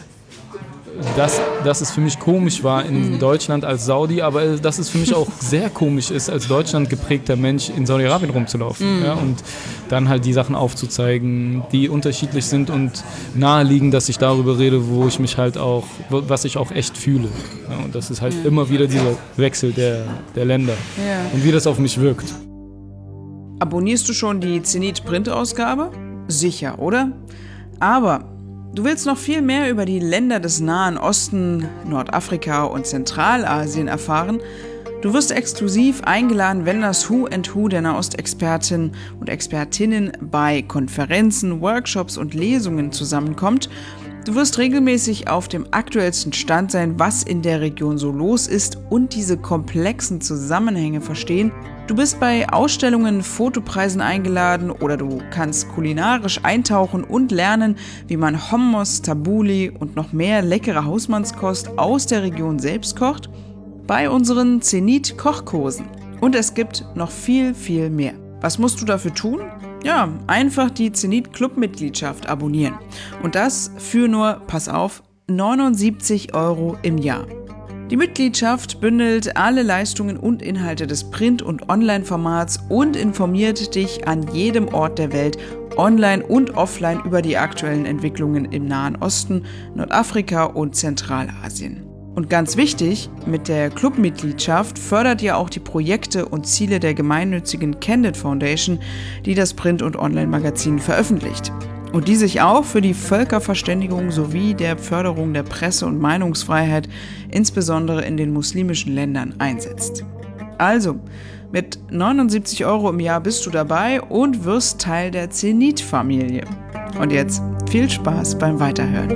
dass, dass es für mich komisch war in mhm. Deutschland als Saudi, aber dass es für mich auch sehr komisch ist, als Deutschland geprägter Mensch in Saudi-Arabien rumzulaufen. Mhm. Ja, und dann halt die Sachen aufzuzeigen, die unterschiedlich sind und naheliegen, dass ich darüber rede, wo ich mich halt auch, was ich auch echt fühle. Ja, und das ist halt ja. immer wieder dieser Wechsel der, der Länder ja. und wie das auf mich wirkt. Abonnierst du schon die Zenit-Print-Ausgabe? Sicher, oder? Aber du willst noch viel mehr über die Länder des Nahen Osten, Nordafrika und Zentralasien erfahren? Du wirst exklusiv eingeladen, wenn das Who and Who der Nahostexpertinnen und Expertinnen bei Konferenzen, Workshops und Lesungen zusammenkommt. Du wirst regelmäßig auf dem aktuellsten Stand sein, was in der Region so los ist und diese komplexen Zusammenhänge verstehen. Du bist bei Ausstellungen, Fotopreisen eingeladen oder du kannst kulinarisch eintauchen und lernen, wie man Hummus, Tabbouleh und noch mehr leckere Hausmannskost aus der Region selbst kocht, bei unseren Zenit-Kochkursen. Und es gibt noch viel, viel mehr. Was musst du dafür tun? Ja, einfach die Zenit-Club-Mitgliedschaft abonnieren. Und das für nur, pass auf, neunundsiebzig Euro im Jahr. Die Mitgliedschaft bündelt alle Leistungen und Inhalte des Print- und Online-Formats und informiert dich an jedem Ort der Welt, online und offline, über die aktuellen Entwicklungen im Nahen Osten, Nordafrika und Zentralasien. Und ganz wichtig, mit der Clubmitgliedschaft fördert ihr auch die Projekte und Ziele der gemeinnützigen Candid Foundation, die das Print- und Online-Magazin veröffentlicht. Und die sich auch für die Völkerverständigung sowie der Förderung der Presse- und Meinungsfreiheit, insbesondere in den muslimischen Ländern, einsetzt. Also, mit neunundsiebzig Euro im Jahr bist du dabei und wirst Teil der Zenit-Familie. Und jetzt viel Spaß beim Weiterhören.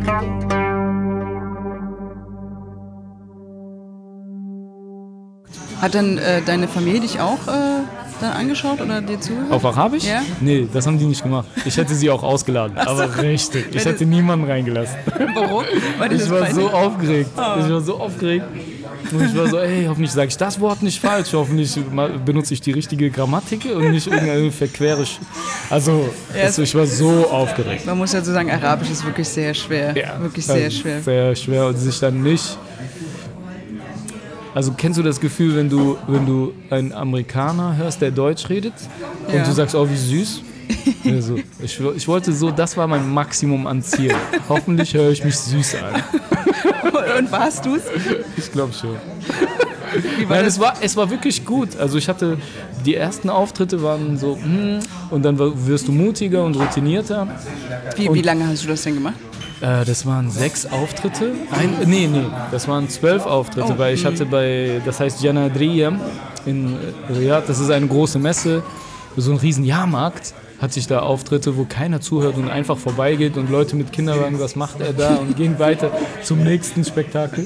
Hat dann äh, deine Familie dich auch äh, dann angeschaut oder dir zugehört? Auf Arabisch? Ja. Nee, das haben die nicht gemacht. Ich hätte sie auch ausgeladen, aber richtig. Ich hätte niemanden reingelassen. Warum? Weil Ich war so aufgeregt. Ich war so aufgeregt. Und ich war so, ey, hoffentlich sage ich das Wort nicht falsch. Hoffentlich benutze ich die richtige Grammatik und nicht irgendeine verquere... Sch- Also, Ja, also, ich war so aufgeregt. Man muss ja so sagen, Arabisch ist wirklich sehr schwer. Ja, wirklich sehr also schwer. Sehr schwer und sich dann nicht... Also kennst du das Gefühl, wenn du, wenn du einen Amerikaner hörst, der Deutsch redet und Ja. du sagst, oh, wie süß? Also, ich, ich wollte so, das war mein Maximum an Ziel. Hoffentlich höre ich mich süß an. Und warst du's? Ich glaube schon. Wie war Nein, das? es war, es war wirklich gut. Also ich hatte, die ersten Auftritte waren so, hm, und dann wirst du mutiger und routinierter. Wie, und- wie lange hast du das denn gemacht? Äh, das waren sechs Auftritte. Ein, nee, nee, das waren zwölf Auftritte, Oh, weil ich hatte bei, das heißt Janadriya in Riyadh, das ist eine große Messe, so ein riesen Jahrmarkt, hatte ich da Auftritte, wo keiner zuhört und einfach vorbeigeht und Leute mit Kinderwagen, was macht er da, und gehen weiter zum nächsten Spektakel.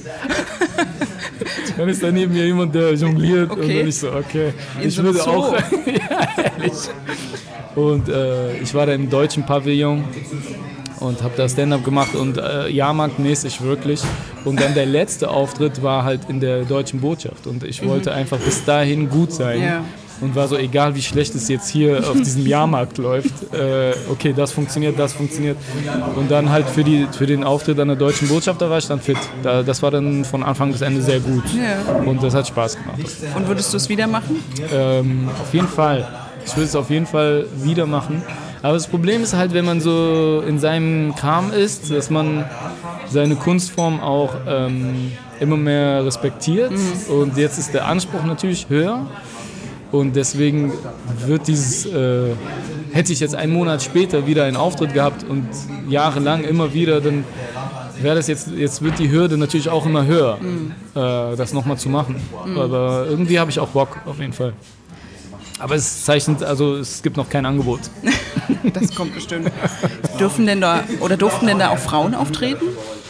Dann ist daneben mir jemand, der jongliert, und Okay. dann ich so, okay, In ich so einem würde Zoo. auch, ja, ehrlich. Und äh, ich war da im deutschen Pavillon und habe da Stand-up gemacht und äh, Jahrmarktmäßig wirklich. Und dann der letzte Auftritt war halt in der Deutschen Botschaft und ich wollte einfach bis dahin gut sein. Ja. Und war so, egal wie schlecht es jetzt hier auf diesem Jahrmarkt läuft, äh, okay, das funktioniert, das funktioniert. Und dann halt für, die, für den Auftritt an der Deutschen Botschaft, da war ich dann fit. Da, das war dann von Anfang bis Ende sehr gut. Ja. Und das hat Spaß gemacht. Und würdest du es wieder machen? Ähm, auf jeden Fall. Ich würde es auf jeden Fall wieder machen. Aber das Problem ist halt, wenn man so in seinem Kram ist, dass man seine Kunstform auch ähm, immer mehr respektiert. Mhm. Und jetzt ist der Anspruch natürlich höher. Und deswegen wird dieses, äh, hätte ich jetzt einen Monat später wieder einen Auftritt gehabt und jahrelang immer wieder, dann wäre das jetzt, jetzt wird die Hürde natürlich auch immer höher, mhm. äh, das nochmal zu machen. Mhm. Aber irgendwie habe ich auch Bock, auf jeden Fall. Aber es zeichnet, also es gibt noch kein Angebot. Das kommt bestimmt. Dürfen denn da, oder durften denn da auch Frauen auftreten?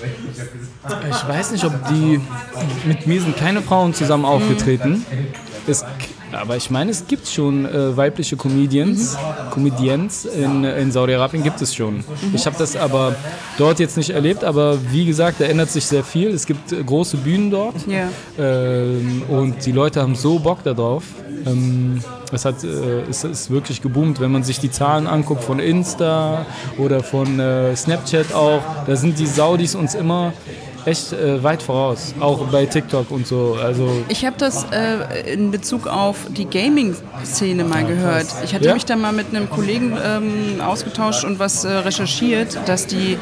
Ich weiß nicht, ob die, mit mir sind keine Frauen zusammen aufgetreten. Es, aber ich meine, es gibt schon äh, weibliche Comedians, mhm. Comedians in, in Saudi-Arabien gibt es schon. Mhm. Ich habe das aber dort jetzt nicht erlebt, aber wie gesagt, da ändert sich sehr viel. Es gibt äh, große Bühnen dort Ja. ähm, und die Leute haben so Bock darauf. Ähm, es, hat, äh, es ist wirklich geboomt, wenn man sich die Zahlen anguckt von Insta oder von äh, Snapchat auch. Da sind die Saudis uns immer echt äh, weit voraus, auch bei TikTok und so. Also Ich habe das äh, in Bezug auf die Gaming-Szene mal gehört. Ich hatte Ja? mich da mal mit einem Kollegen ähm, ausgetauscht und was äh, recherchiert, dass die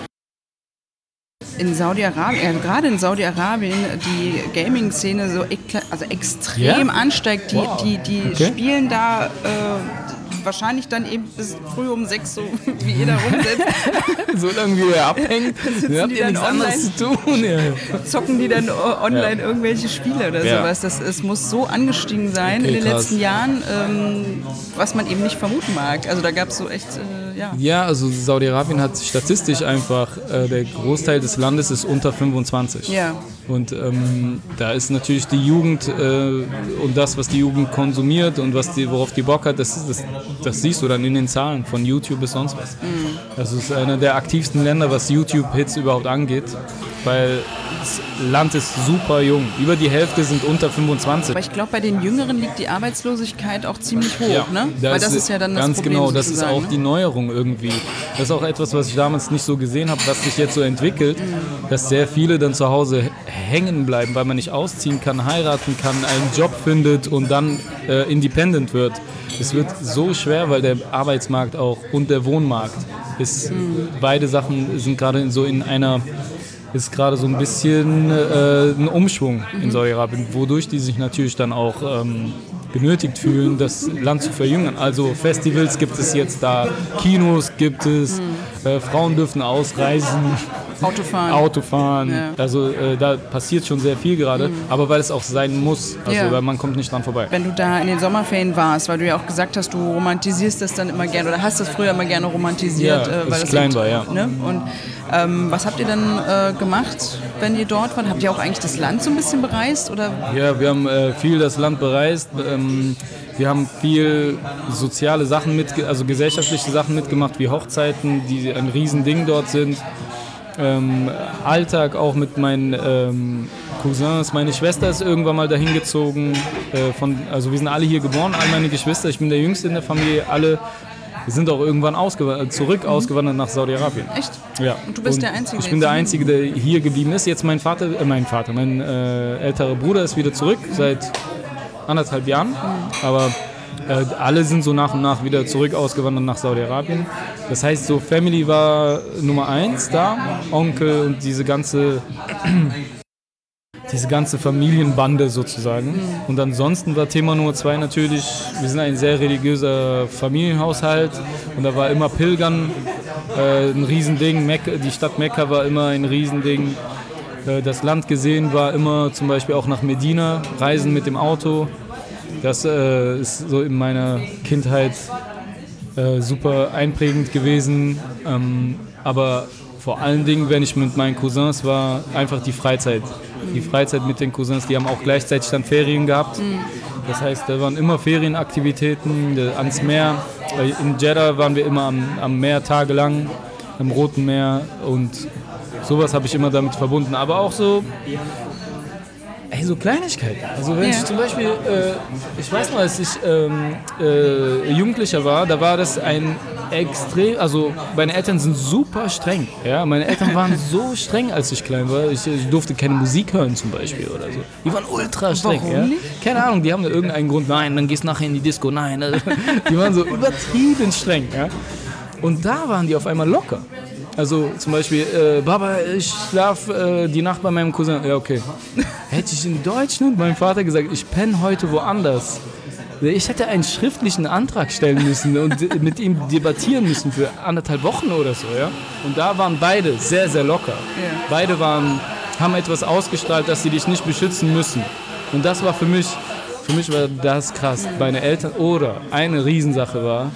in Saudi-Arabien, äh, gerade in Saudi-Arabien, die Gaming-Szene so ekla- also extrem Ja? ansteigt. Die, Wow. die, die Okay. spielen da äh, wahrscheinlich dann eben bis früh um sechs, so wie ihr da rumsitzt, so lange wie ihr abhängt, sitzen ihr habt die ja dann nichts anderes zu tun. Ja. zocken die dann o- online irgendwelche Spiele oder Ja. sowas. Das, es muss so angestiegen sein Okay, in den krass. letzten Jahren, ähm, was man eben nicht vermuten mag. Also da gab es so echt, äh, ja. Ja, also Saudi-Arabien hat statistisch einfach, äh, der Großteil des Landes ist unter fünfundzwanzig. Ja. Und ähm, da ist natürlich die Jugend äh, und das, was die Jugend konsumiert und was die, worauf die Bock hat, das, das, das siehst du dann in den Zahlen von YouTube bis sonst was. Mhm. Das ist einer der aktivsten Länder, was YouTube-Hits überhaupt angeht, weil das Land ist super jung. Über die Hälfte sind unter fünfundzwanzig. Aber ich glaube, bei den Jüngeren liegt die Arbeitslosigkeit auch ziemlich hoch, ne? da Weil das ist ja dann das ganz Problem genau, das ist sozusagen, auch die Neuerung irgendwie. Das ist auch etwas, was ich damals nicht so gesehen habe, was sich jetzt so entwickelt, Mhm. dass sehr viele dann zu Hause hängen bleiben, weil man nicht ausziehen kann, heiraten kann, einen Job findet und dann äh, independent wird. Es wird so schwer, weil der Arbeitsmarkt auch und der Wohnmarkt ist, Mhm. beide Sachen sind gerade so in einer, ist gerade so ein bisschen äh, ein Umschwung in Saudi-Arabien, wodurch die sich natürlich dann auch ähm, genötigt fühlen, das Land zu verjüngen. Also Festivals gibt es jetzt da, Kinos gibt es, äh, Frauen dürfen ausreisen Autofahren. Autofahren. Ja. Also äh, da passiert schon sehr viel gerade, mhm. aber weil es auch sein muss. Also ja. weil man kommt nicht dran vorbei. Wenn du da in den Sommerferien warst, weil du ja auch gesagt hast, du romantisierst das dann immer gerne oder hast das früher immer gerne romantisiert. Ja, äh, weil als das ich klein eben, war, ja. Ne? Und ähm, was habt ihr dann äh, gemacht, wenn ihr dort wart? Habt ihr auch eigentlich das Land so ein bisschen bereist? Oder? Ja, wir haben äh, viel das Land bereist. Ähm, wir haben viel soziale Sachen, mit, also gesellschaftliche Sachen mitgemacht, wie Hochzeiten, die ein Riesending dort sind. Ähm, Alltag auch mit meinen ähm, Cousins. Meine Schwester ist irgendwann mal dahin gezogen. Äh, von, also wir sind alle hier geboren, all meine Geschwister. Ich bin der Jüngste in der Familie. Alle sind auch irgendwann ausgew- zurück mhm. ausgewandert nach Saudi-Arabien. Echt? Ja. Und du bist Und der Einzige? Ich bin der Einzige, der hier geblieben ist. Jetzt mein Vater, äh, mein Vater, mein äh, älterer Bruder ist wieder zurück seit anderthalb Jahren. Mhm. Aber äh, alle sind so nach und nach wieder zurück ausgewandert nach Saudi-Arabien. Das heißt, so Family war Nummer eins da, Onkel und diese ganze diese ganze Familienbande sozusagen. Mhm. Und ansonsten war Thema Nummer zwei natürlich, wir sind ein sehr religiöser Familienhaushalt und da war immer Pilgern äh, ein Riesending. Mekka, die Stadt Mekka war immer ein Riesending. Äh, das Land gesehen war immer zum Beispiel auch nach Medina, Reisen mit dem Auto. Das äh, ist so in meiner Kindheit äh, super einprägend gewesen. Ähm, aber vor allen Dingen, wenn ich mit meinen Cousins war, einfach die Freizeit. Die Freizeit mit den Cousins, die haben auch gleichzeitig dann Ferien gehabt. Das heißt, da waren immer Ferienaktivitäten ans Meer. In Jeddah waren wir immer am, am Meer tagelang, am Roten Meer und sowas habe ich immer damit verbunden. Aber auch so, ey, so Kleinigkeiten. Also wenn ja. ich zum Beispiel, äh, ich weiß noch, als ich ähm, äh, Jugendlicher war, da war das ein extrem, also meine Eltern sind super streng. Ja? Meine Eltern waren so streng, als ich klein war. Ich, ich durfte keine Musik hören zum Beispiel oder so. Die waren ultra streng. Warum ja? nicht? Keine Ahnung, die haben da irgendeinen Grund. Nein, dann gehst du nachher in die Disco. Nein, die waren so übertrieben streng. Ja? Und da waren die auf einmal locker. Also zum Beispiel, äh, Baba, ich schlaf äh, die Nacht bei meinem Cousin. Ja, okay. Hätte ich in Deutschland meinem Vater gesagt, ich penne heute woanders. Ich hätte einen schriftlichen Antrag stellen müssen und mit ihm debattieren müssen für anderthalb Wochen oder so. Ja? Und da waren beide sehr, sehr locker. Ja. Beide waren, haben etwas ausgestrahlt, dass sie dich nicht beschützen müssen. Und das war für mich, für mich war das krass. Meine Eltern, oder eine Riesensache war,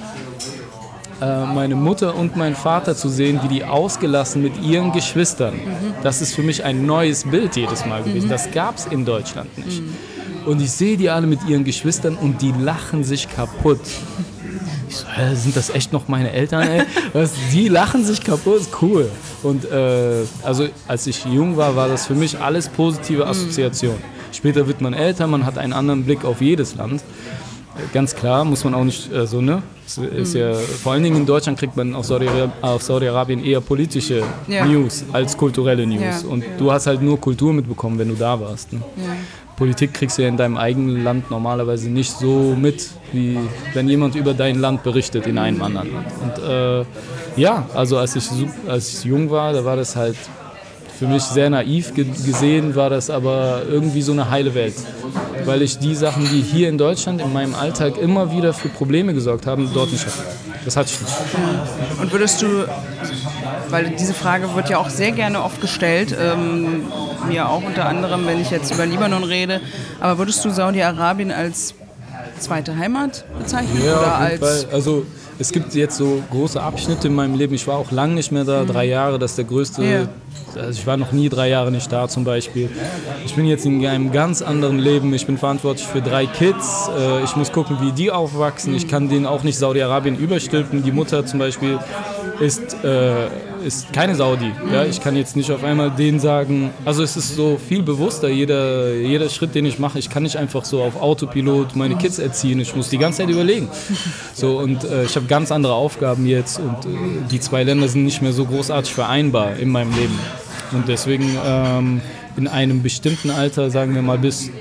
meine Mutter und meinen Vater zu sehen, wie die ausgelassen mit ihren Geschwistern. Mhm. Das ist für mich ein neues Bild jedes Mal gewesen. Mhm. Das gab es in Deutschland nicht. Mhm. Und ich sehe die alle mit ihren Geschwistern und die lachen sich kaputt. Ich so, hä, sind das echt noch meine Eltern, ey? Was, die lachen sich kaputt, cool. Und äh, also als ich jung war, war das für mich alles positive Assoziation. Mhm. Später wird man älter, man hat einen anderen Blick auf jedes Land. Ganz klar, muss man auch nicht äh, so, ne? Ist ja, vor allen Dingen in Deutschland kriegt man auf Saudi-Arabien, auf Saudi-Arabien eher politische ja. News als kulturelle News. Ja. Und ja. du hast halt nur Kultur mitbekommen, wenn du da warst. Ne? Ja. Politik kriegst du ja in deinem eigenen Land normalerweise nicht so mit, wie wenn jemand über dein Land berichtet in einem anderen Land. Und äh, ja, also als ich, als ich jung war, da war das halt für mich sehr naiv ge- gesehen, war das aber irgendwie so eine heile Welt. Weil ich die Sachen, die hier in Deutschland in meinem Alltag immer wieder für Probleme gesorgt haben, dort nicht hatte. Das hatte ich nicht. Und würdest du, weil diese Frage wird ja auch sehr gerne oft gestellt, ähm, mir auch unter anderem, wenn ich jetzt über Libanon rede, aber würdest du Saudi-Arabien als zweite Heimat bezeichnen? Ja, oder auf jeden als Fall. Also es gibt jetzt so große Abschnitte in meinem Leben. Ich war auch lange nicht mehr da, mhm. drei Jahre, das ist der größte. Ja. Also ich war noch nie drei Jahre nicht da zum Beispiel. Ich bin jetzt in einem ganz anderen Leben. Ich bin verantwortlich für drei Kids. Ich muss gucken, wie die aufwachsen. Ich kann denen auch nicht Saudi-Arabien überstülpen. Die Mutter zum Beispiel ist, äh, ist keine Saudi. Ja? Ich kann jetzt nicht auf einmal denen sagen, also es ist so viel bewusster, jeder, jeder Schritt, den ich mache. Ich kann nicht einfach so auf Autopilot meine Kids erziehen. Ich muss die ganze Zeit überlegen. So, und äh, ich habe ganz andere Aufgaben jetzt und äh, die zwei Länder sind nicht mehr so großartig vereinbar in meinem Leben. Und deswegen ähm, in einem bestimmten Alter, sagen wir mal bis,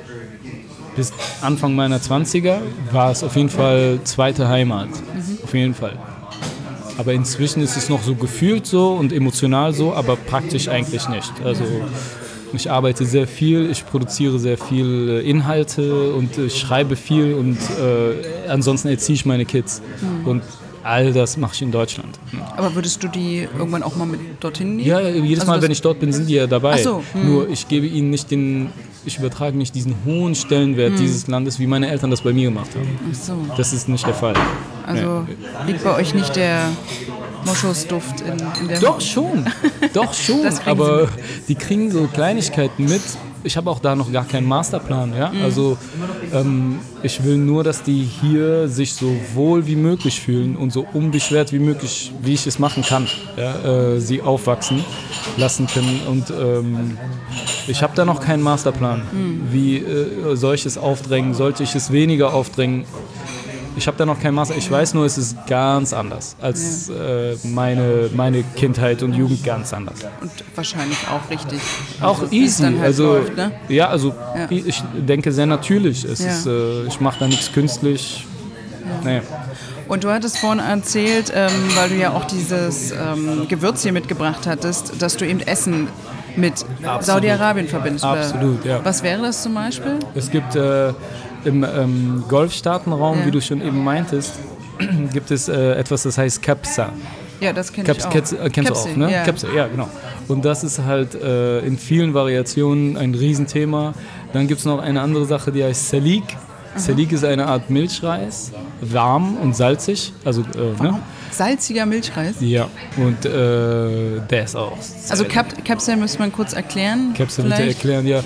bis Anfang meiner zwanziger, war es auf jeden Fall zweite Heimat. Mhm. Auf jeden Fall. Aber inzwischen ist es noch so gefühlt so und emotional so, aber praktisch eigentlich nicht. Also ich arbeite sehr viel, ich produziere sehr viel Inhalte und ich schreibe viel und äh, ansonsten erziehe ich meine Kids. Mhm. Und all das mache ich in Deutschland. Aber würdest du die irgendwann auch mal mit dorthin nehmen? Ja, jedes Also Mal, das- wenn ich dort bin, sind die ja dabei. Ach so, hm. Nur ich gebe ihnen nicht den, ich übertrage nicht diesen hohen Stellenwert dieses Landes, wie meine Eltern das bei mir gemacht haben. Ach so. Das ist nicht der Fall. Also liegt bei euch nicht der Moschusduft in, in der... Doch schon, doch schon, Das kriegen aber die kriegen so Kleinigkeiten mit. Ich habe auch da noch gar keinen Masterplan, ja. Mhm. Also ähm, ich will nur, dass die hier sich so wohl wie möglich fühlen und so unbeschwert wie möglich, wie ich es machen kann, ja? äh, sie aufwachsen lassen können. Und ähm, ich habe da noch keinen Masterplan, Mhm. wie äh, soll ich es aufdrängen, sollte ich es weniger aufdrängen. Ich habe da noch kein Master. Ich weiß nur, es ist ganz anders als äh, meine, meine Kindheit und Jugend, ganz anders. Und wahrscheinlich auch richtig. Auch Also, wie es easy. dann halt Also läuft, ne? ja, also Ja. ich denke sehr natürlich. Es Ja. ist, äh, ich mache da nichts künstlich. Nee. Und du hattest vorhin erzählt, ähm, weil du ja auch dieses ähm, Gewürz hier mitgebracht hattest, dass du eben Essen mit Absolut. Saudi-Arabien verbindest. oder? Absolut, ja. Was wäre das zum Beispiel? Es gibt äh, im ähm, Golfstaatenraum, Ja. wie du schon eben meintest, gibt es äh, etwas, das heißt Kabsa. Ja, das kenne ich Caps, auch. kennst, äh, kennst du Kepsi, auch, ne? Ja. Kepsi, ja, genau. Und das ist halt äh, in vielen Variationen ein Riesenthema. Dann gibt es noch eine andere Sache, die heißt Salik. Salik ist eine Art Milchreis, warm und salzig. Also, äh, ne? Salziger Milchreis. Ja, und äh, der ist auch. Also Kap Kapsel müsste man kurz erklären. Kepsi bitte vielleicht. erklären, ja.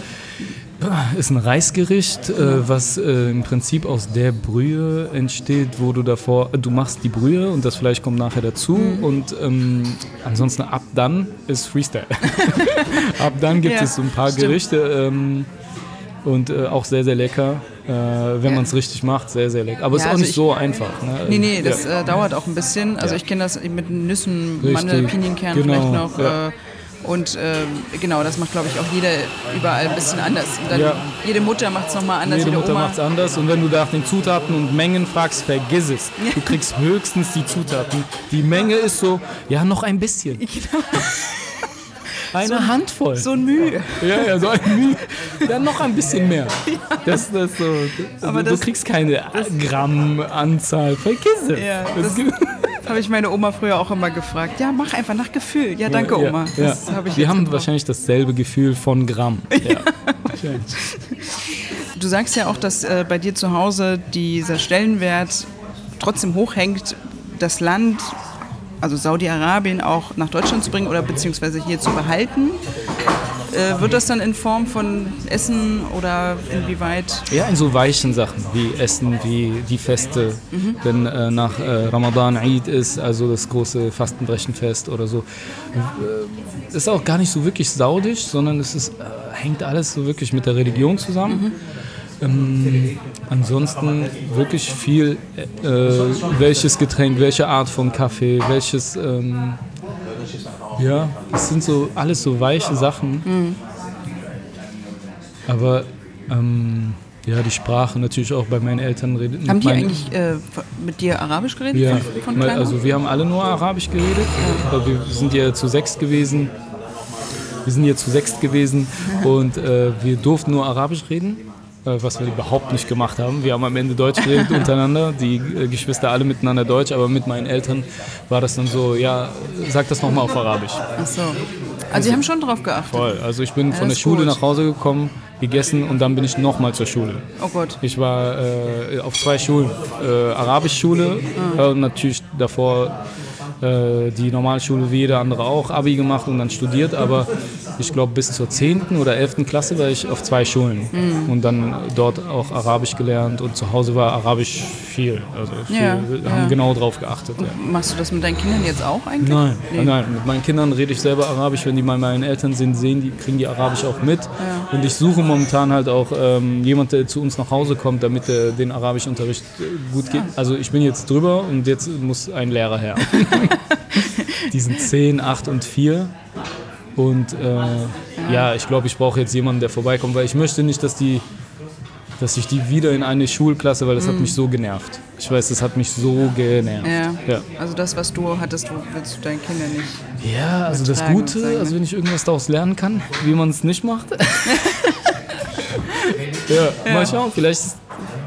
Ist ein Reisgericht, äh, was äh, im Prinzip aus der Brühe entsteht, wo du davor, du machst die Brühe und das Fleisch kommt nachher dazu Mhm. und ähm, ansonsten ab dann ist Freestyle. Ab dann gibt Ja, es so ein paar stimmt. Gerichte ähm, und äh, auch sehr, sehr lecker, äh, wenn Ja. man es richtig macht, sehr, sehr lecker. Aber es Ja, ist auch also nicht ich- so einfach. Ne? Nee, nee, das ja. äh, dauert auch ein bisschen. Also Ja. ich kenne das mit Nüssen, Richtig. Mandel, Pinienkern Genau, vielleicht noch. ja. Äh, und äh, genau, das macht, glaube ich, auch jeder überall ein bisschen anders. Und dann, Ja. Jede Mutter macht es nochmal anders. Jede jede Mutter Oma. macht es anders und wenn du nach den Zutaten und Mengen fragst, vergiss es. Du kriegst höchstens die Zutaten. Die Menge ist so, ja, noch ein bisschen. Eine Handvoll. So ein Mühe. Ja, ja, so ein Mühe. Ja, noch ein bisschen mehr. Das, das so, Aber du, das- du kriegst keine Grammanzahl. Vergiss es. Ja, Es das gibt- habe ich meine Oma früher auch immer gefragt. Ja, mach einfach nach Gefühl. Ja, danke, Ja, Oma. ja. Das habe ich Wir jetzt haben entnommen. wahrscheinlich dasselbe Gefühl von Gramm. Ja. Wahrscheinlich. Du sagst ja auch, dass äh, bei dir zu Hause dieser Stellenwert trotzdem hochhängt, das Land, also Saudi-Arabien, auch nach Deutschland zu bringen oder beziehungsweise hier zu behalten. Äh, wird das dann in Form von Essen oder inwieweit? Ja, in so weichen Sachen wie Essen, wie die Feste. Mhm. Wenn äh, nach äh, Ramadan Eid ist, also das große Fastenbrechenfest oder so. Äh, ist auch gar nicht so wirklich saudisch, sondern es ist, äh, hängt alles so wirklich mit der Religion zusammen. Ähm, ansonsten wirklich viel, äh, welches Getränk, welche Art von Kaffee, welches... Ähm, ja, es sind so alles so weiche Sachen. Aber ähm, ja, die Sprache natürlich auch bei meinen Eltern redet. Haben mit die meinen- eigentlich äh, mit dir Arabisch geredet? Ja, von, von mal- klein auf? also wir haben alle nur Arabisch geredet. Aber wir sind ja zu sechst gewesen. Wir sind hier zu sechst gewesen und äh, wir durften nur Arabisch reden, äh, was wir überhaupt nicht gemacht haben. Wir haben am Ende Deutsch geredet untereinander, die äh, Geschwister alle miteinander Deutsch, aber mit meinen Eltern war das dann so, ja, sag das nochmal auf Arabisch. Ach so. Also, Sie haben schon drauf geachtet. Voll. Also ich bin von der ist Schule gut. nach Hause gekommen, gegessen und dann bin ich nochmal zur Schule. Oh Gott. Ich war äh, auf zwei Schulen, äh, Arabischschule äh, und natürlich davor äh, die Normalschule wie jeder andere auch, Abi gemacht und dann studiert, aber ich glaube bis zur zehnten oder elften Klasse war ich auf zwei Schulen und dann dort auch Arabisch gelernt und zu Hause war Arabisch viel, also viel, Ja, wir haben ja. genau drauf geachtet. Ja. Machst du das mit deinen Kindern jetzt auch eigentlich? Nein, Nee. nein, mit meinen Kindern rede ich selber Arabisch, wenn die bei meinen Eltern sind, sehen die, kriegen die Arabisch auch mit. Und ich suche momentan halt auch ähm, jemand, der zu uns nach Hause kommt, damit äh, den Arabischunterricht äh, gut geht. Also ich bin jetzt drüber und jetzt muss ein Lehrer her. Die sind zehn, acht und vier. Und äh, ja, ich glaube, ich brauche jetzt jemanden, der vorbeikommt, weil ich möchte nicht, dass die dass ich die wieder in eine Schulklasse, weil das hat mich so genervt. Ich weiß, das hat mich so genervt. Ja. Ja. Also das, was du hattest, du willst du deinen Kindern nicht. Ja, also das Übertragen Gute, sozusagen, also ne? wenn ich irgendwas daraus lernen kann, wie man es nicht macht. Ja, mal schauen, vielleicht ist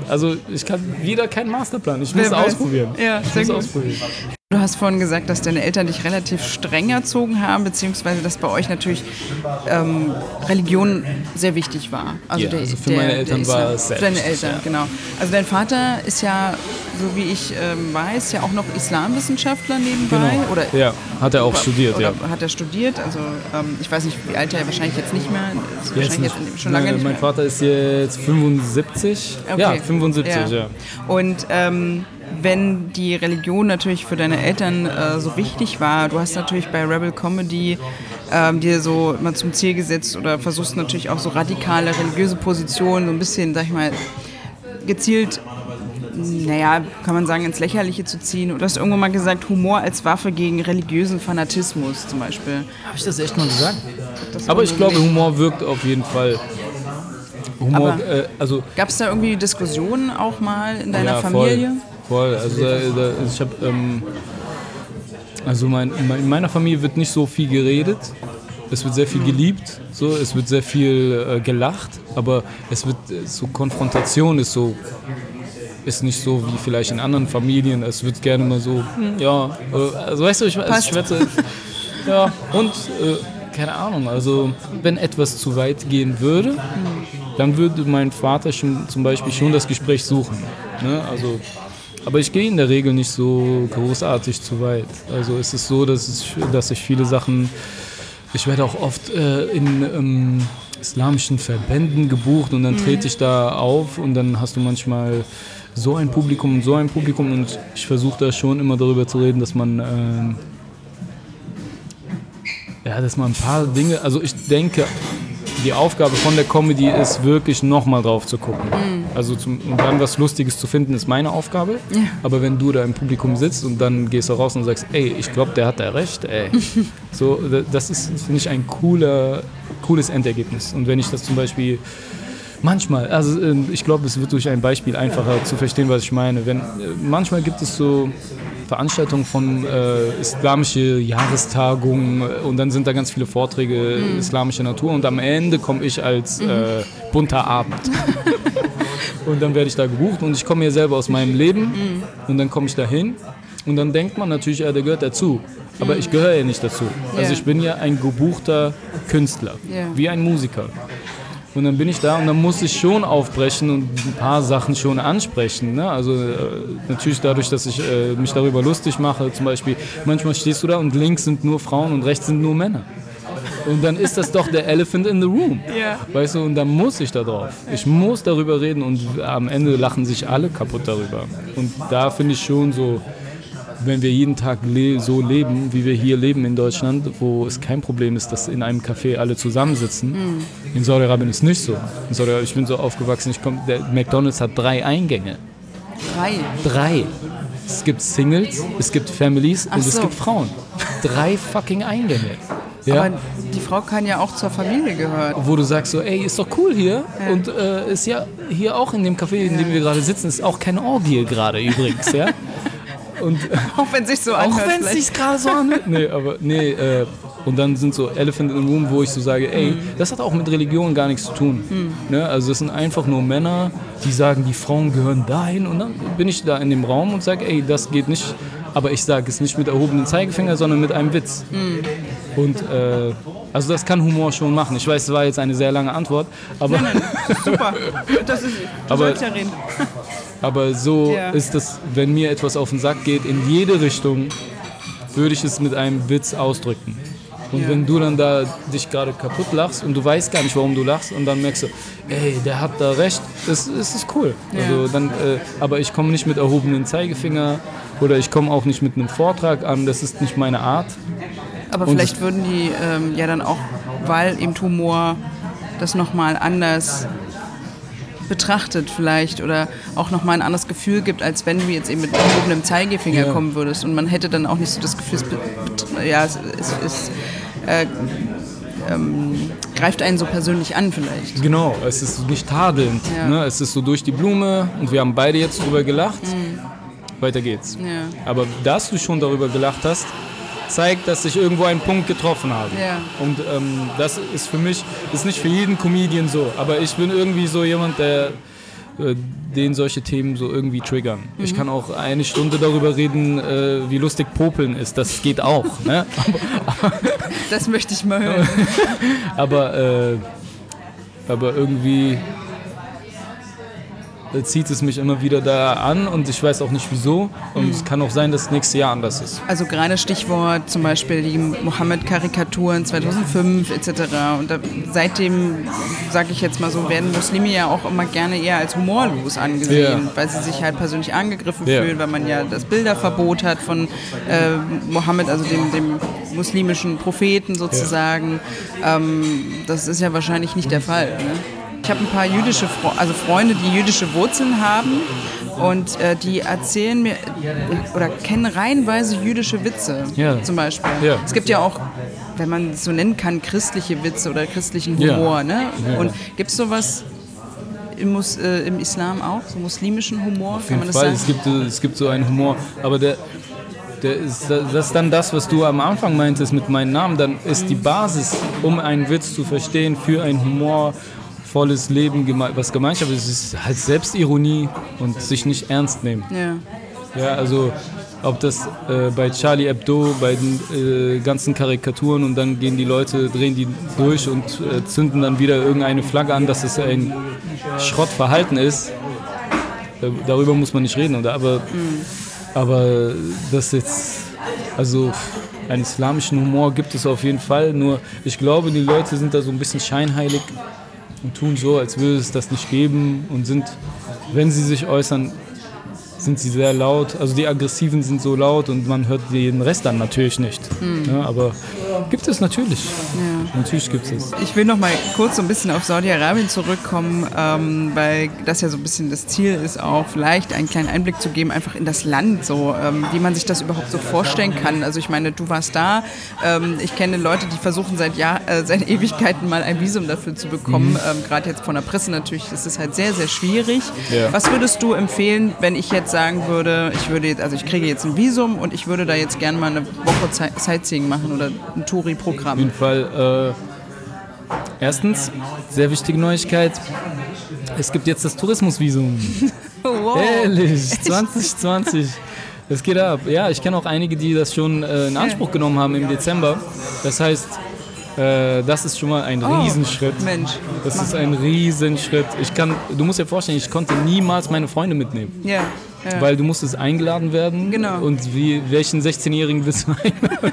Also ich kann wieder keinen Masterplan. Ich muss es ausprobieren. Ja, sehr ich muss gut. ausprobieren. Du hast vorhin gesagt, dass deine Eltern dich relativ streng erzogen haben, beziehungsweise dass bei euch natürlich ähm, Religion sehr wichtig war. Also, Ja, der, also für der, meine Eltern der war es sehr Für deine wichtig, Eltern, ja. genau. Also dein Vater ist ja, so wie ich ähm, weiß, ja auch noch Islamwissenschaftler nebenbei. Genau. Oder, Ja, hat er auch studiert, oder ja. hat er studiert? Also ähm, ich weiß nicht, wie alt er wahrscheinlich jetzt nicht mehr. Ist wahrscheinlich nicht. jetzt schon lange Nein, nicht mein mehr. Vater ist jetzt fünfundsiebzig. Okay. Ja, fünfundsiebzig, ja. Ja. Und ähm, wenn die Religion natürlich für deine Eltern äh, so wichtig war, du hast natürlich bei Rebel Comedy ähm, dir so mal zum Ziel gesetzt oder versuchst natürlich auch so radikale religiöse Positionen so ein bisschen, sag ich mal, gezielt, naja, kann man sagen, ins Lächerliche zu ziehen. Du hast irgendwann mal gesagt, Humor als Waffe gegen religiösen Fanatismus zum Beispiel. Habe ich das echt mal gesagt? Das Aber ich glaube, unbedingt. Humor wirkt auf jeden Fall. Humor, Aber äh, also Gab es da irgendwie Diskussionen auch mal in deiner ja, Familie? Voll, voll. Also da, da, ich habe, ähm, also mein, mein, in meiner Familie wird nicht so viel geredet. Es wird sehr viel geliebt, so, es wird sehr viel äh, gelacht, aber es wird äh, so Konfrontation ist so ist nicht so wie vielleicht in anderen Familien. Es wird gerne mal so, hm, ja, äh, also weißt du, ich, ich schwätze, ja und äh, keine Ahnung. Also wenn etwas zu weit gehen würde, dann würde mein Vater schon zum Beispiel schon das Gespräch suchen. Ne? Also, aber ich gehe in der Regel nicht so großartig zu weit. Also es ist so, dass, es, dass ich viele Sachen, ich werde auch oft äh, in ähm, islamischen Verbänden gebucht und dann mhm. trete ich da auf und dann hast du manchmal so ein Publikum und so ein Publikum und ich versuche da schon immer darüber zu reden, dass man ähm, ja, dass man ein paar Dinge, also ich denke, die Aufgabe von der Comedy ist wirklich nochmal drauf zu gucken. Mhm. Also zum, und dann was Lustiges zu finden, ist meine Aufgabe. Ja. Aber wenn du da im Publikum sitzt und dann gehst du raus und sagst, ey, ich glaube, der hat da recht, ey. So, das ist, finde ich, ein cooler, cooles Endergebnis. Und wenn ich das zum Beispiel manchmal, also ich glaube, es wird durch ein Beispiel einfacher zu verstehen, was ich meine. Wenn, manchmal gibt es so Veranstaltungen von äh, islamische Jahrestagungen und dann sind da ganz viele Vorträge mhm. islamischer Natur und am Ende komme ich als mhm. äh, bunter Abend. Und dann werde ich da gebucht und ich komme hier selber aus meinem Leben mhm. und dann komme ich da hin und dann denkt man natürlich, ja, der gehört dazu. Aber mhm. ich gehöre ja nicht dazu. Also yeah. ich bin ja ein gebuchter Künstler, yeah. wie ein Musiker. Und dann bin ich da und dann muss ich schon aufbrechen und ein paar Sachen schon ansprechen. Ne? Also äh, natürlich dadurch, dass ich äh, mich darüber lustig mache. Zum Beispiel, manchmal stehst du da und links sind nur Frauen und rechts sind nur Männer. Und dann ist das doch der Elephant in the room. Yeah. Weißt du, und dann muss ich da drauf. Ich muss darüber reden und am Ende lachen sich alle kaputt darüber. Und da finde ich schon so, wenn wir jeden Tag le- so leben, wie wir hier leben in Deutschland, wo es kein Problem ist, dass in einem Café alle zusammensitzen. Mm. In Saudi-Arabien ist es nicht so. In Saudi-Arabien, ich bin so aufgewachsen, ich komm, der McDonald's hat drei Eingänge. Drei? Drei. Es gibt Singles, es gibt Families Ach und so. es gibt Frauen. Drei fucking Eingänge. Ja? Aber die Frau kann ja auch zur Familie gehören. Wo du sagst so, ey, ist doch cool hier. Ja. Und äh, ist ja hier auch in dem Café, in dem ja. wir gerade sitzen, ist auch keine Orgie gerade übrigens, ja. Und, auch wenn es sich so anhört. Auch wenn es sich gerade so anhört. Nee, aber nee, äh, und dann sind so Elephant in the Room, wo ich so sage, ey, mhm. das hat auch mit Religion gar nichts zu tun. Mhm. Ne? Also das sind einfach nur Männer, die sagen, die Frauen gehören dahin. Und dann bin ich da in dem Raum und sage, ey, das geht nicht. Aber ich sage es nicht mit erhobenem Zeigefinger, sondern mit einem Witz. Mhm. Und äh, also das kann Humor schon machen. Ich weiß, es war jetzt eine sehr lange Antwort, aber nein, nein, super. Das ist, du aber, sollst ja reden. Aber so ja. ist es, wenn mir etwas auf den Sack geht, in jede Richtung, würde ich es mit einem Witz ausdrücken. Und ja. wenn du dann da dich gerade kaputt lachst und du weißt gar nicht, warum du lachst und dann merkst du, ey, der hat da recht, das, das ist cool. Ja. Also dann, äh, aber ich komme nicht mit erhobenem Zeigefinger oder ich komme auch nicht mit einem Vortrag an, das ist nicht meine Art. Aber und vielleicht würden die ähm, ja dann auch, weil eben Humor das nochmal anders betrachtet vielleicht oder auch nochmal ein anderes Gefühl gibt, als wenn du jetzt eben mit erhobenem Zeigefinger ja. kommen würdest und man hätte dann auch nicht so das Gefühl, es, be- ja, es, es, es äh, ähm, greift einen so persönlich an vielleicht. Genau, es ist nicht tadelnd, ja. ne? Es ist so durch die Blume und wir haben beide jetzt drüber gelacht, mhm. weiter geht's. Ja. Aber dass du schon darüber gelacht hast, zeigt, dass ich irgendwo einen Punkt getroffen habe. Ja. Und ähm, das ist für mich, ist nicht für jeden Comedian so, aber ich bin irgendwie so jemand, der äh, den solche Themen so irgendwie triggern. Mhm. Ich kann auch eine Stunde darüber reden, äh, wie lustig Popeln ist. Das geht auch. Ne? Aber, aber, das möchte ich mal hören. aber, äh, aber irgendwie zieht es mich immer wieder da an und ich weiß auch nicht wieso und mhm. es kann auch sein, dass das nächste Jahr anders ist. Also gerade Stichwort zum Beispiel die Mohammed-Karikaturen zweitausendfünf et cetera. Und da, seitdem, sage ich jetzt mal so, werden Muslime ja auch immer gerne eher als humorlos angesehen, ja. weil sie sich halt persönlich angegriffen ja. fühlen, weil man ja das Bilderverbot hat von äh, Mohammed, also dem, dem muslimischen Propheten sozusagen. Ja. Ähm, das ist ja wahrscheinlich nicht der Fall, ne? Ich habe ein paar jüdische Fre- also Freunde, die jüdische Wurzeln haben und äh, die erzählen mir oder kennen reihenweise jüdische Witze ja. zum Beispiel. Ja. Es gibt ja auch, wenn man es so nennen kann, christliche Witze oder christlichen Humor. Ja. Ne? Ja. Und gibt es sowas im, Mus- äh, im Islam auch, so muslimischen Humor? Auf kann jeden man das Fall, sagen? es gibt, es gibt so einen Humor, aber der Der ist, das ist dann das, was du am Anfang meintest mit meinem Namen. Dann ist die Basis, um einen Witz zu verstehen, für ein humorvolles Leben, was Gemeinschaft ist, ist halt Selbstironie und sich nicht ernst nehmen. Ja. Ja, also ob das äh, bei Charlie Hebdo, bei den äh, ganzen Karikaturen und dann gehen die Leute, drehen die durch und äh, zünden dann wieder irgendeine Flagge an, dass es ein Schrottverhalten ist. Äh, darüber muss man nicht reden, oder? Aber mhm. Aber das jetzt, also einen islamischen Humor gibt es auf jeden Fall, nur ich glaube, die Leute sind da so ein bisschen scheinheilig und tun so, als würde es das nicht geben und sind, wenn sie sich äußern, sind sie sehr laut. Also die Aggressiven sind so laut und man hört den Rest dann natürlich nicht. Mhm. Ja, aber gibt es natürlich. Ja. Natürlich gibt es. Ich will noch mal kurz so ein bisschen auf Saudi-Arabien zurückkommen, ähm, weil das ja so ein bisschen das Ziel ist, auch vielleicht einen kleinen Einblick zu geben, einfach in das Land, so ähm, wie man sich das überhaupt so vorstellen kann. Also ich meine, du warst da. Ähm, ich kenne Leute, die versuchen seit, Jahr, äh, seit Ewigkeiten mal ein Visum dafür zu bekommen. Mhm. Ähm, Gerade jetzt von der Presse natürlich ist es halt sehr, sehr schwierig. Ja. Was würdest du empfehlen, wenn ich jetzt sagen würde, ich würde jetzt, also ich kriege jetzt ein Visum und ich würde da jetzt gerne mal eine Woche Ze- Sightseeing machen oder ein Touri-Programm? Auf jeden Fall. Äh, erstens, sehr wichtige Neuigkeit, es gibt jetzt das Tourismusvisum. Wow. Ehrlich, zwanzig zwanzig. Das geht ab. Ja, ich kenne auch einige, die das schon äh, in Anspruch genommen haben im Dezember. Das heißt, äh, das ist schon mal ein oh, Riesenschritt. Mensch. Das ist ein Riesenschritt. Ich kann, du musst dir vorstellen, ich konnte niemals meine Freunde mitnehmen. Ja. Ja. Weil du musstest eingeladen werden. Genau. Und wie, welchen sechzehnjährigen willst du einladen?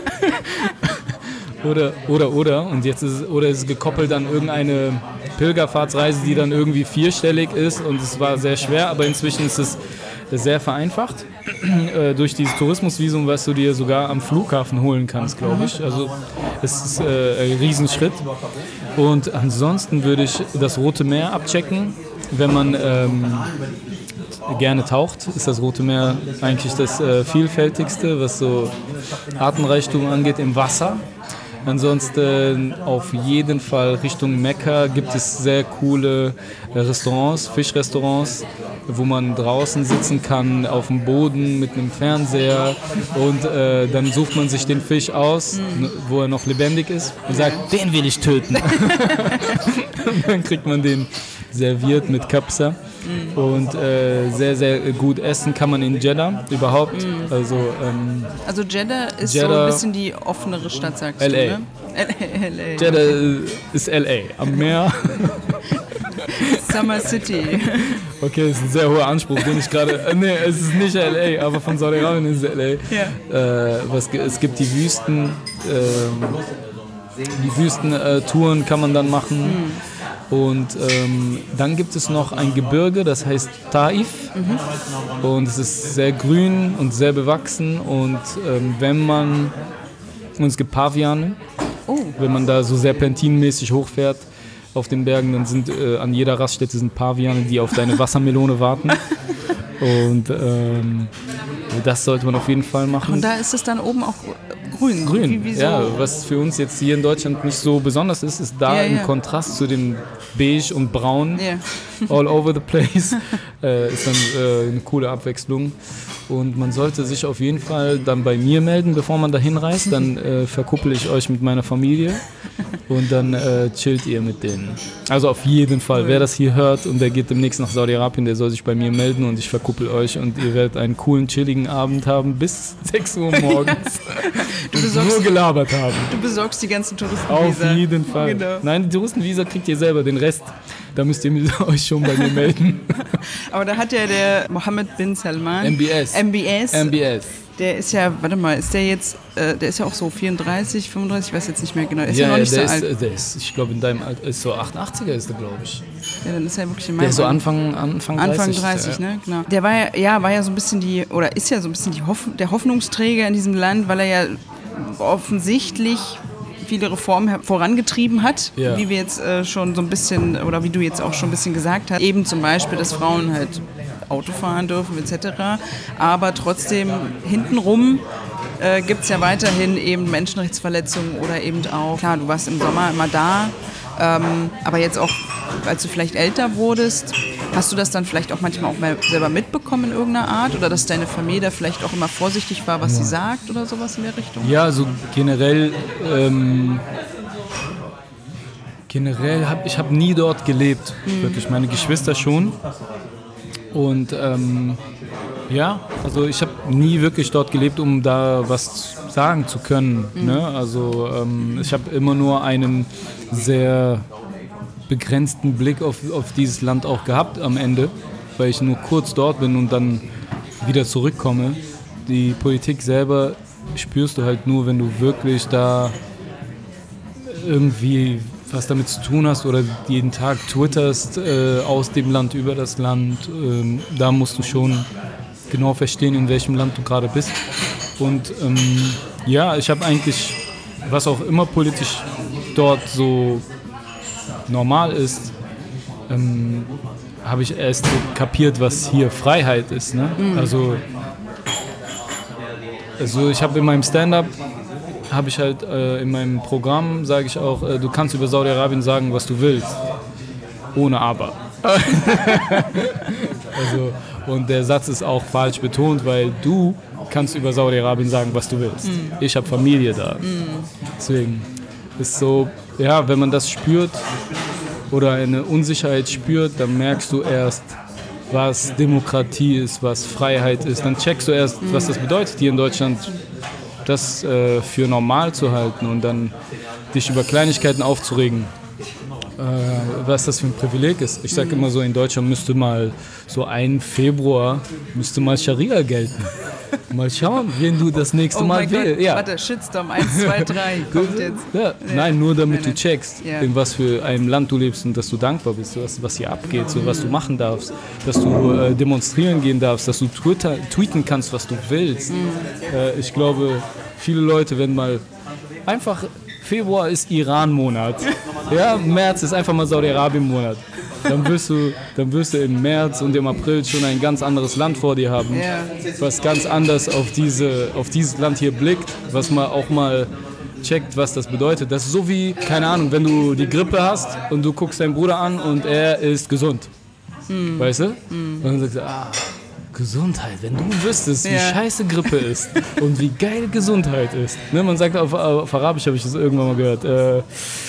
oder, oder, oder. Und jetzt ist, oder ist es gekoppelt an irgendeine Pilgerfahrtsreise, die dann irgendwie vierstellig ist. Und es war sehr schwer, aber inzwischen ist es sehr vereinfacht. äh, durch dieses Tourismusvisum, was du dir sogar am Flughafen holen kannst, glaube ich. Also es ist äh, ein Riesenschritt. Und ansonsten würde ich das Rote Meer abchecken, wenn man ähm, gerne taucht, ist das Rote Meer eigentlich das äh, vielfältigste, was so Artenreichtum angeht im Wasser. Ansonsten auf jeden Fall Richtung Mekka gibt es sehr coole Restaurants, Fischrestaurants, wo man draußen sitzen kann, auf dem Boden mit einem Fernseher und äh, dann sucht man sich den Fisch aus, mhm. wo er noch lebendig ist und sagt, den will ich töten. Und dann kriegt man den serviert mit Kabsa. Mm. Und äh, sehr, sehr gut essen kann man in Jeddah überhaupt. Mm. Also, ähm, also Jeddah ist Jeddah, so ein bisschen die offenere Stadt, sagst L A. du, ne? L A. Jeddah okay. ist L A, am Meer. Summer City. Okay, das ist ein sehr hoher Anspruch, den ich gerade... Äh, nee, es ist nicht L A, aber von Saudi-Arabien ist es L A. Ja. Äh, was, es gibt die Wüsten. Äh, die Wüstentouren kann man dann machen. Mm. Und ähm, dann gibt es noch ein Gebirge, das heißt Taif. Mhm. Und es ist sehr grün und sehr bewachsen. Und ähm, wenn man, und es gibt Paviane, oh. wenn man da so serpentinmäßig hochfährt auf den Bergen, dann sind äh, an jeder Raststätte sind Paviane, die auf deine Wassermelone warten. Und ähm, das sollte man auf jeden Fall machen. Und da ist es dann oben auch grün. Grün, wie, wie so ja. Was für uns jetzt hier in Deutschland nicht so besonders ist, ist da ja, im ja. Kontrast zu dem Beige und Braun ja. all over the place. äh, ist dann äh, eine coole Abwechslung. und man sollte sich auf jeden Fall dann bei mir melden, bevor man dahin reist. Dann äh, verkuppel ich euch mit meiner Familie und dann äh, chillt ihr mit denen. Also auf jeden Fall, wer das hier hört und der geht demnächst nach Saudi-Arabien, der soll sich bei mir melden und ich verkuppel euch und ihr werdet einen coolen, chilligen Abend haben bis sechs Uhr morgens du besorgst, nur gelabert haben. Du besorgst die ganzen Touristenvisa. Auf jeden Fall. Genau. Nein, die Touristenvisa kriegt ihr selber, den Rest, da müsst ihr euch schon bei mir melden. Aber da hat ja der Mohammed bin Salman. M B S. M B S. M B S. Der ist ja, warte mal, ist der jetzt, äh, der ist ja auch so vierunddreißig, fünfunddreißig, ich weiß jetzt nicht mehr genau. Der ist ja, ja noch nicht der so ist, alt. Der ist, ich glaube, in deinem Alter, ist so achtundachtziger ist der, glaube ich. Ja, dann ist er wirklich in meinem Der ist so Anfang, Anfang dreißig. Anfang dreißig, ja. Ne, genau. Der war ja, ja, war ja so ein bisschen die, oder ist ja so ein bisschen die Hoff, der Hoffnungsträger in diesem Land, weil er ja offensichtlich viele Reformen vorangetrieben hat, ja. Wie wir jetzt äh, schon so ein bisschen, oder wie du jetzt auch schon ein bisschen gesagt hast, eben zum Beispiel, dass Frauen halt Auto fahren dürfen et cetera. Aber trotzdem hintenrum äh, gibt es ja weiterhin eben Menschenrechtsverletzungen oder eben auch, klar, du warst im Sommer immer da, ähm, aber jetzt auch, als du vielleicht älter wurdest, hast du das dann vielleicht auch manchmal auch mal selber mitbekommen in irgendeiner Art oder dass deine Familie da vielleicht auch immer vorsichtig war, was ja. sie sagt oder sowas in der Richtung? Ja, also generell, ähm, generell habe ich hab nie dort gelebt, mhm. wirklich, meine Geschwister schon. Und ähm, ja, also ich habe nie wirklich dort gelebt, um da was sagen zu können. Mhm. Ne? Also ähm, ich habe immer nur einen sehr begrenzten Blick auf, auf dieses Land auch gehabt am Ende, weil ich nur kurz dort bin und dann wieder zurückkomme. Die Politik selber spürst du halt nur, wenn du wirklich da irgendwie was damit zu tun hast oder jeden Tag twitterst äh, aus dem Land, über das Land. Ähm, da musst du schon genau verstehen, in welchem Land du gerade bist. Und ähm, ja, ich habe eigentlich, was auch immer politisch dort so normal ist, ähm, habe ich erst so kapiert, was hier Freiheit ist. Ne? Mhm. Also, also ich habe in meinem Stand-up habe ich halt äh, in meinem Programm, sage ich auch, äh, du kannst über Saudi-Arabien sagen, was du willst, ohne Aber. Also, und der Satz ist auch falsch betont, weil du kannst über Saudi-Arabien sagen, was du willst. Mm. Ich habe Familie da. Mm. Deswegen ist so, ja, wenn man das spürt oder eine Unsicherheit spürt, dann merkst du erst, was Demokratie ist, was Freiheit ist. Dann checkst du erst, mm. was das bedeutet hier in Deutschland, das äh, für normal zu halten und dann dich über Kleinigkeiten aufzuregen, äh, was das für ein Privileg ist. Ich sage immer so, in Deutschland müsste mal so ein Februar müsste mal Scharia gelten. Mal schauen, wen du das nächste oh Mal wählst. Ja. Warte, Shitstorm eins, zwei, drei kommt jetzt. Ja. Ja. Nein, nur damit du checkst, ja. in was für einem Land du lebst und dass du dankbar bist, was, was hier abgeht, so, was du machen darfst, dass du äh, demonstrieren gehen darfst, dass du Twitter, tweeten kannst, was du willst. Mhm. Äh, ich glaube, viele Leute, wenn mal einfach, Februar ist Iran-Monat, ja, März ist einfach mal Saudi-Arabien-Monat. Dann wirst, du, dann wirst du im März und im April schon ein ganz anderes Land vor dir haben, yeah. was ganz anders auf, diese, auf dieses Land hier blickt, was man auch mal checkt, was das bedeutet. Das ist so wie, keine Ahnung, wenn du die Grippe hast und du guckst deinen Bruder an und er ist gesund, mm. weißt du? Mm. Und dann sagst du, ah, Gesundheit, wenn du wüsstest, wie yeah. scheiße Grippe ist und wie geil Gesundheit ist. Ne, man sagt, auf, auf Arabisch habe ich das irgendwann mal gehört, äh,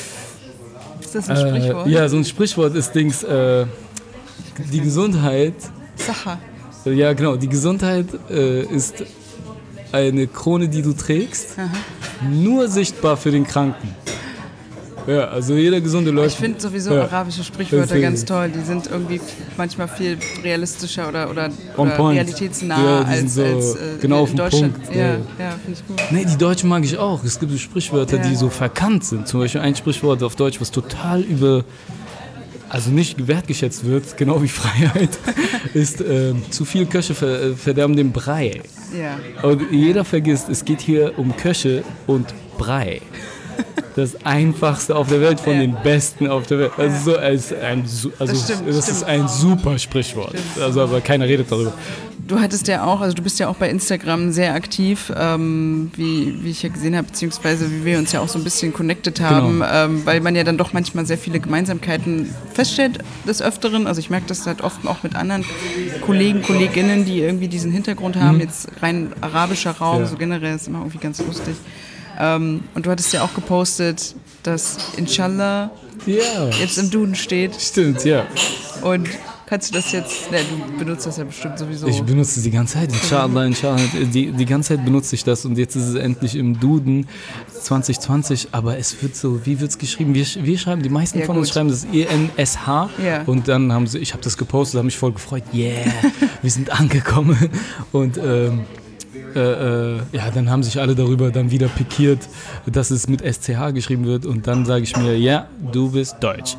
ist das ein Sprichwort? Äh, ja, so ein Sprichwort ist Dings, äh, die Gesundheit. Sacha. Ja, genau, die Gesundheit äh, ist eine Krone, die du trägst, aha. nur sichtbar für den Kranken. Ja, also jeder Gesunde läuft. Ich finde sowieso ja. arabische Sprichwörter ganz toll. Die sind irgendwie manchmal viel realistischer oder, oder, oder realitätsnah ja, als, so als äh, genau in Deutschland. Punkt, ja, ja. ja finde ich gut. Nee, die Deutschen mag ich auch. Es gibt so Sprichwörter, ja. die so verkannt sind. Zum Beispiel ein Sprichwort auf Deutsch, was total über, also nicht wertgeschätzt wird, genau wie Freiheit, ist äh, zu viel Köche ver, verderben den Brei. Ja. Und jeder vergisst, es geht hier um Köche und Brei. Das Einfachste auf der Welt von ja. den Besten auf der Welt. Also, so als ein, also das, stimmt, das stimmt. ist ein super Sprichwort. Also, aber keiner redet darüber. Du hattest ja auch, also du bist ja auch bei Instagram sehr aktiv, ähm, wie, wie ich ja gesehen habe, beziehungsweise wie wir uns ja auch so ein bisschen connected haben, Genau. ähm, weil man ja dann doch manchmal sehr viele Gemeinsamkeiten feststellt des Öfteren. Also ich merke das halt oft auch mit anderen Kollegen, Kolleginnen, die irgendwie diesen Hintergrund haben, mhm. jetzt rein arabischer Raum, ja. so generell ist immer irgendwie ganz lustig. Ähm, und du hattest ja auch gepostet, dass Inshallah ja. jetzt im Duden steht. Stimmt, ja. Und kannst du das jetzt, ne, du benutzt das ja bestimmt sowieso. Ich benutze es die ganze Zeit, Inshallah, Inshallah, die, die ganze Zeit benutze ich das und jetzt ist es endlich im Duden zwanzig zwanzig, aber es wird so, wie wird es geschrieben? Wir, wir schreiben, die meisten ja, von gut. uns schreiben das E N S H ja. und dann haben sie, ich habe das gepostet, habe mich voll gefreut, yeah, wir sind angekommen und ähm, Äh, äh, ja, dann haben sich alle darüber dann wieder pikiert, dass es mit S C H geschrieben wird und dann sage ich mir, ja, du bist Deutsch.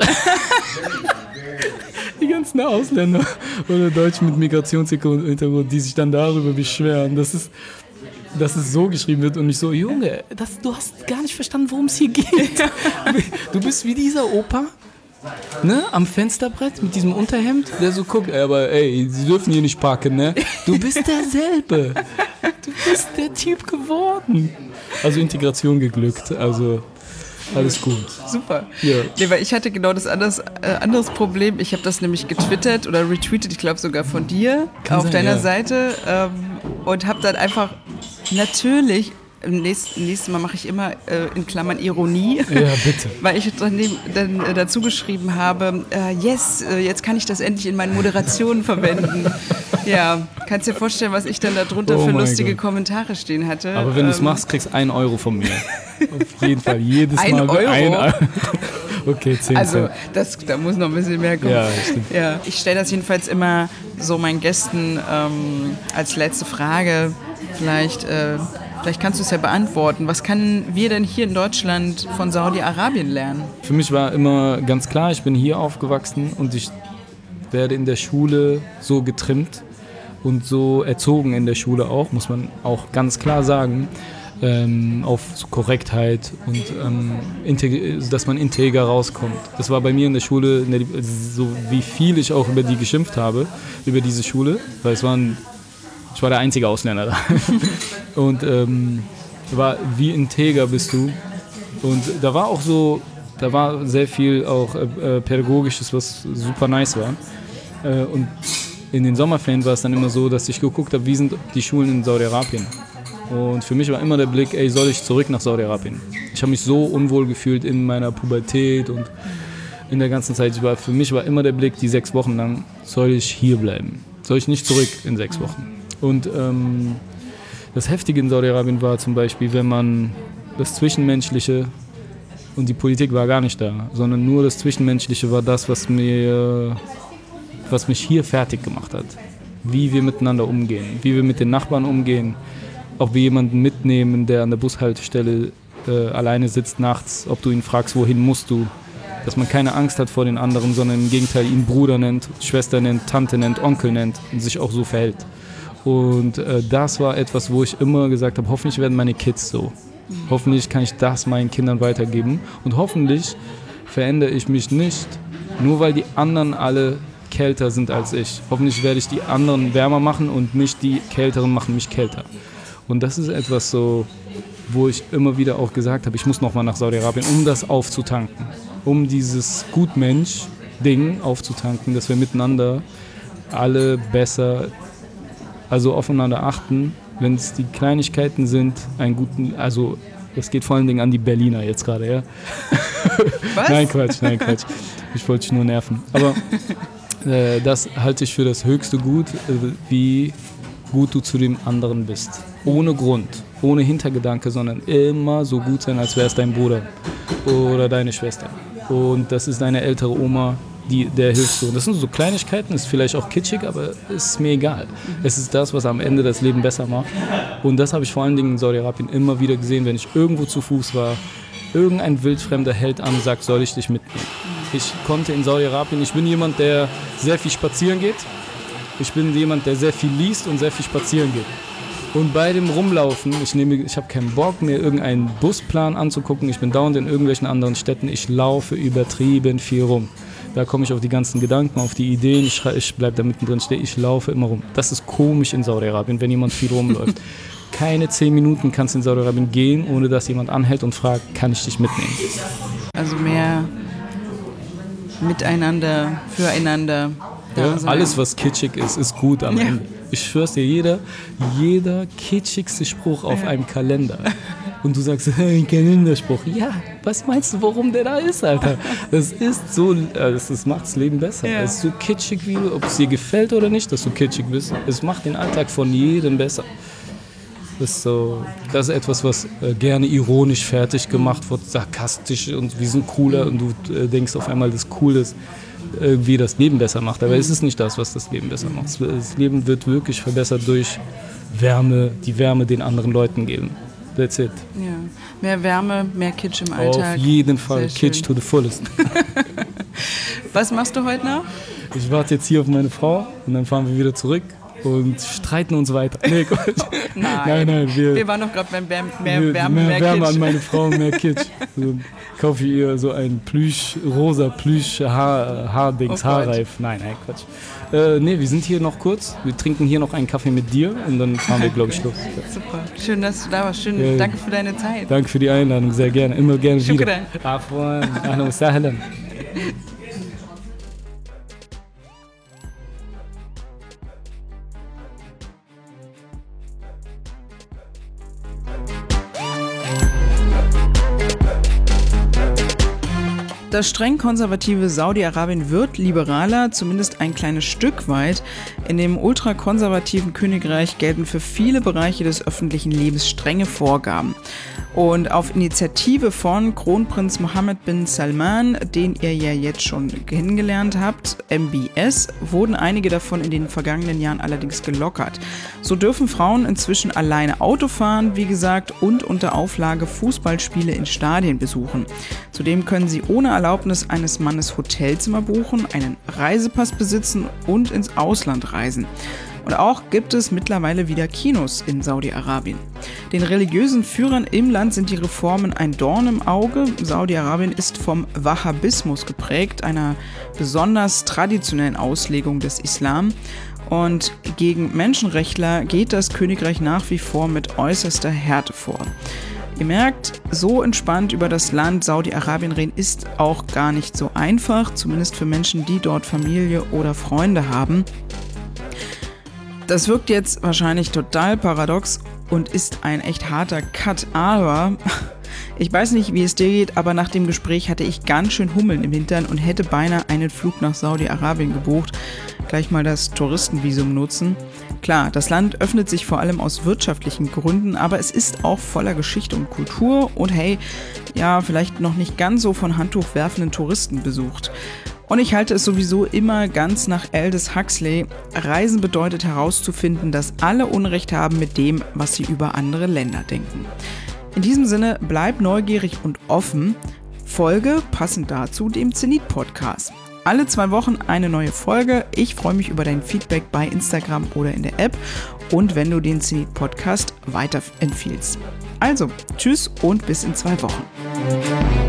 Die ganzen Ausländer oder Deutschen mit Migrationshintergrund, die sich dann darüber beschweren, dass es, dass es so geschrieben wird und nicht so, Junge, das, du hast gar nicht verstanden, worum es hier geht. Du bist wie dieser Opa, ne, am Fensterbrett mit diesem Unterhemd, der so guckt, aber ey, sie dürfen hier nicht parken, ne? Du bist derselbe. Du bist der Typ geworden. Also Integration geglückt, also alles gut. Super. Ja. Nee, weil ich hatte genau das anderes, äh, anderes Problem. Ich habe das nämlich getwittert oder retweetet, ich glaube sogar von dir, Kann auf sein, deiner ja. Seite ähm, und habe dann einfach natürlich... Im nächsten, nächsten Mal mache ich immer äh, in Klammern Ironie, ja, bitte. weil ich dann, dann äh, dazu geschrieben habe, äh, yes, äh, jetzt kann ich das endlich in meinen Moderationen verwenden. Ja, kannst dir vorstellen, was ich dann da drunter oh für lustige Gott. Kommentare stehen hatte. Aber wenn ähm, du es machst, kriegst du einen Euro von mir. Auf jeden Fall, jedes ein Mal. Euro? Ein Euro? Okay, zehn Also das, da muss noch ein bisschen mehr kommen. Ja, stimmt. Ja, ich stelle das jedenfalls immer so meinen Gästen ähm, als letzte Frage. Vielleicht... Äh, Vielleicht kannst du es ja beantworten. Was können wir denn hier in Deutschland von Saudi-Arabien lernen? Für mich war immer ganz klar, ich bin hier aufgewachsen und ich werde in der Schule so getrimmt und so erzogen in der Schule auch, muss man auch ganz klar sagen, ähm, auf Korrektheit und ähm, integ- dass man integer rauskommt. Das war bei mir in der Schule, in der, so wie viel ich auch über die geschimpft habe, über diese Schule, weil es waren Ich war der einzige Ausländer da. Und ähm, war, wie integer bist du? Und da war auch so, da war sehr viel auch äh, Pädagogisches, was super nice war. Äh, und in den Sommerferien war es dann immer so, dass ich geguckt habe, wie sind die Schulen in Saudi-Arabien. Und für mich war immer der Blick, ey, soll ich zurück nach Saudi-Arabien? Ich habe mich so unwohl gefühlt in meiner Pubertät und in der ganzen Zeit. Ich war, für mich war immer der Blick, die sechs Wochen lang, soll ich hier bleiben? Soll ich nicht zurück in sechs Wochen? Und ähm, das Heftige in Saudi-Arabien war zum Beispiel, wenn man das Zwischenmenschliche, und die Politik war gar nicht da, sondern nur das Zwischenmenschliche war das, was mir, was mich hier fertig gemacht hat. Wie wir miteinander umgehen, wie wir mit den Nachbarn umgehen, ob wir jemanden mitnehmen, der an der Bushaltestelle äh, alleine sitzt nachts, ob du ihn fragst, wohin musst du, dass man keine Angst hat vor den anderen, sondern im Gegenteil ihn Bruder nennt, Schwester nennt, Tante nennt, Onkel nennt und sich auch so verhält. Und äh, das war etwas, wo ich immer gesagt habe, hoffentlich werden meine Kids so. Hoffentlich kann ich das meinen Kindern weitergeben. Und hoffentlich verändere ich mich nicht, nur weil die anderen alle kälter sind als ich. Hoffentlich werde ich die anderen wärmer machen und nicht die Kälteren machen mich kälter. Und das ist etwas so, wo ich immer wieder auch gesagt habe, ich muss nochmal nach Saudi-Arabien, um das aufzutanken. Um dieses Gutmensch-Ding aufzutanken, dass wir miteinander alle besser... Also aufeinander achten, wenn es die Kleinigkeiten sind, einen guten, also das geht vor allen Dingen an die Berliner jetzt gerade, ja. Was? Nein, Quatsch, nein, Quatsch. Ich wollte dich nur nerven. Aber äh, das halte ich für das höchste Gut, äh, wie gut du zu dem anderen bist. Ohne Grund, ohne Hintergedanke, sondern immer so gut sein, als wäre es dein Bruder oder deine Schwester. Und das ist deine ältere Oma, die, der hilfst du. Und das sind so Kleinigkeiten, ist vielleicht auch kitschig, aber ist mir egal. Es ist das, was am Ende das Leben besser macht. Und das habe ich vor allen Dingen in Saudi-Arabien immer wieder gesehen, wenn ich irgendwo zu Fuß war, irgendein Wildfremder hält an und sagt, soll ich dich mitnehmen. Ich konnte in Saudi-Arabien, ich bin jemand, der sehr viel spazieren geht. Ich bin jemand, der sehr viel liest und sehr viel spazieren geht. Und bei dem Rumlaufen, ich, nehme, ich habe keinen Bock, mir irgendeinen Busplan anzugucken. Ich bin dauernd in irgendwelchen anderen Städten. Ich laufe übertrieben viel rum. Da komme ich auf die ganzen Gedanken, auf die Ideen. Ich, ich bleibe da mittendrin stehen, ich laufe immer rum. Das ist komisch in Saudi-Arabien, wenn jemand viel rumläuft. Keine zehn Minuten kannst du in Saudi-Arabien gehen, ohne dass jemand anhält und fragt, kann ich dich mitnehmen? Also mehr miteinander, füreinander. Ja, alles, was kitschig ist, ist gut am ja. Ende. Ich schwör's dir, jeder, jeder kitschigste Spruch auf ja. einem Kalender. Und du sagst, hey, ein Kalenderspruch. Ja, was meinst du, warum der da ist, Alter? Das ist so, das, das macht das Leben besser. Ja. Es ist so kitschig, wie ob es dir gefällt oder nicht, dass du kitschig bist. Es macht den Alltag von jedem besser. Das ist, so, das ist etwas, was äh, gerne ironisch fertig gemacht wird, sarkastisch und wir sind cooler und du äh, denkst auf einmal, das cool ist, äh, wie das Leben besser macht. Aber es ist nicht das, was das Leben besser macht. Das Leben wird wirklich verbessert durch Wärme, die Wärme den anderen Leuten geben. That's it. Ja. Mehr Wärme, mehr Kitsch im Alltag. Auf jeden Fall, Kitsch to the fullest. Was machst du heute noch? Ich warte jetzt hier auf meine Frau und dann fahren wir wieder zurück. Und streiten uns weiter. Nee, nein, nein, nein, wir, wir waren noch gerade beim Wärme, mehr wir, Wärme, mehr, mehr Wärme Kitsch. An meine Frau, mehr Kitsch. So, kaufe ich ihr so ein Plüsch, rosa Plüsch Haar, Haardings, oh Haarreif. Nein, nein, Quatsch. Äh, nee, wir sind hier noch kurz. Wir trinken hier noch einen Kaffee mit dir und dann fahren wir, glaube ich, los. Super. Schön, dass du da warst. Schön, ja, danke für deine Zeit. Danke für die Einladung, sehr gerne. Immer gerne Shukran. wieder. Afwan, ahlan wa sahlan. Das streng konservative Saudi-Arabien wird liberaler, zumindest ein kleines Stück weit. In dem ultrakonservativen Königreich gelten für viele Bereiche des öffentlichen Lebens strenge Vorgaben. Und auf Initiative von Kronprinz Mohammed bin Salman, den ihr ja jetzt schon kennengelernt habt, M B S, wurden einige davon in den vergangenen Jahren allerdings gelockert. So dürfen Frauen inzwischen alleine Auto fahren, wie gesagt, und unter Auflage Fußballspiele in Stadien besuchen. Zudem können sie ohne Erlaubnis eines Mannes Hotelzimmer buchen, einen Reisepass besitzen und ins Ausland reisen. Und auch gibt es mittlerweile wieder Kinos in Saudi-Arabien. Den religiösen Führern im Land sind die Reformen ein Dorn im Auge. Saudi-Arabien ist vom Wahhabismus geprägt, einer besonders traditionellen Auslegung des Islam. Und gegen Menschenrechtler geht das Königreich nach wie vor mit äußerster Härte vor. Ihr merkt, so entspannt über das Land Saudi-Arabien reden ist auch gar nicht so einfach, zumindest für Menschen, die dort Familie oder Freunde haben. Das wirkt jetzt wahrscheinlich total paradox und ist ein echt harter Cut, aber ich weiß nicht, wie es dir geht, aber nach dem Gespräch hatte ich ganz schön Hummeln im Hintern und hätte beinahe einen Flug nach Saudi-Arabien gebucht. Gleich mal das Touristenvisum nutzen. Klar, das Land öffnet sich vor allem aus wirtschaftlichen Gründen, aber es ist auch voller Geschichte und Kultur und hey, ja, vielleicht noch nicht ganz so von Handtuch werfenden Touristen besucht. Und ich halte es sowieso immer ganz nach Aldous Huxley. Reisen bedeutet herauszufinden, dass alle Unrecht haben mit dem, was sie über andere Länder denken. In diesem Sinne, bleib neugierig und offen. Folge passend dazu dem Zenit-Podcast. Alle zwei Wochen eine neue Folge. Ich freue mich über dein Feedback bei Instagram oder in der App und wenn du den Zenit-Podcast weiterempfiehlst. Also, tschüss und bis in zwei Wochen.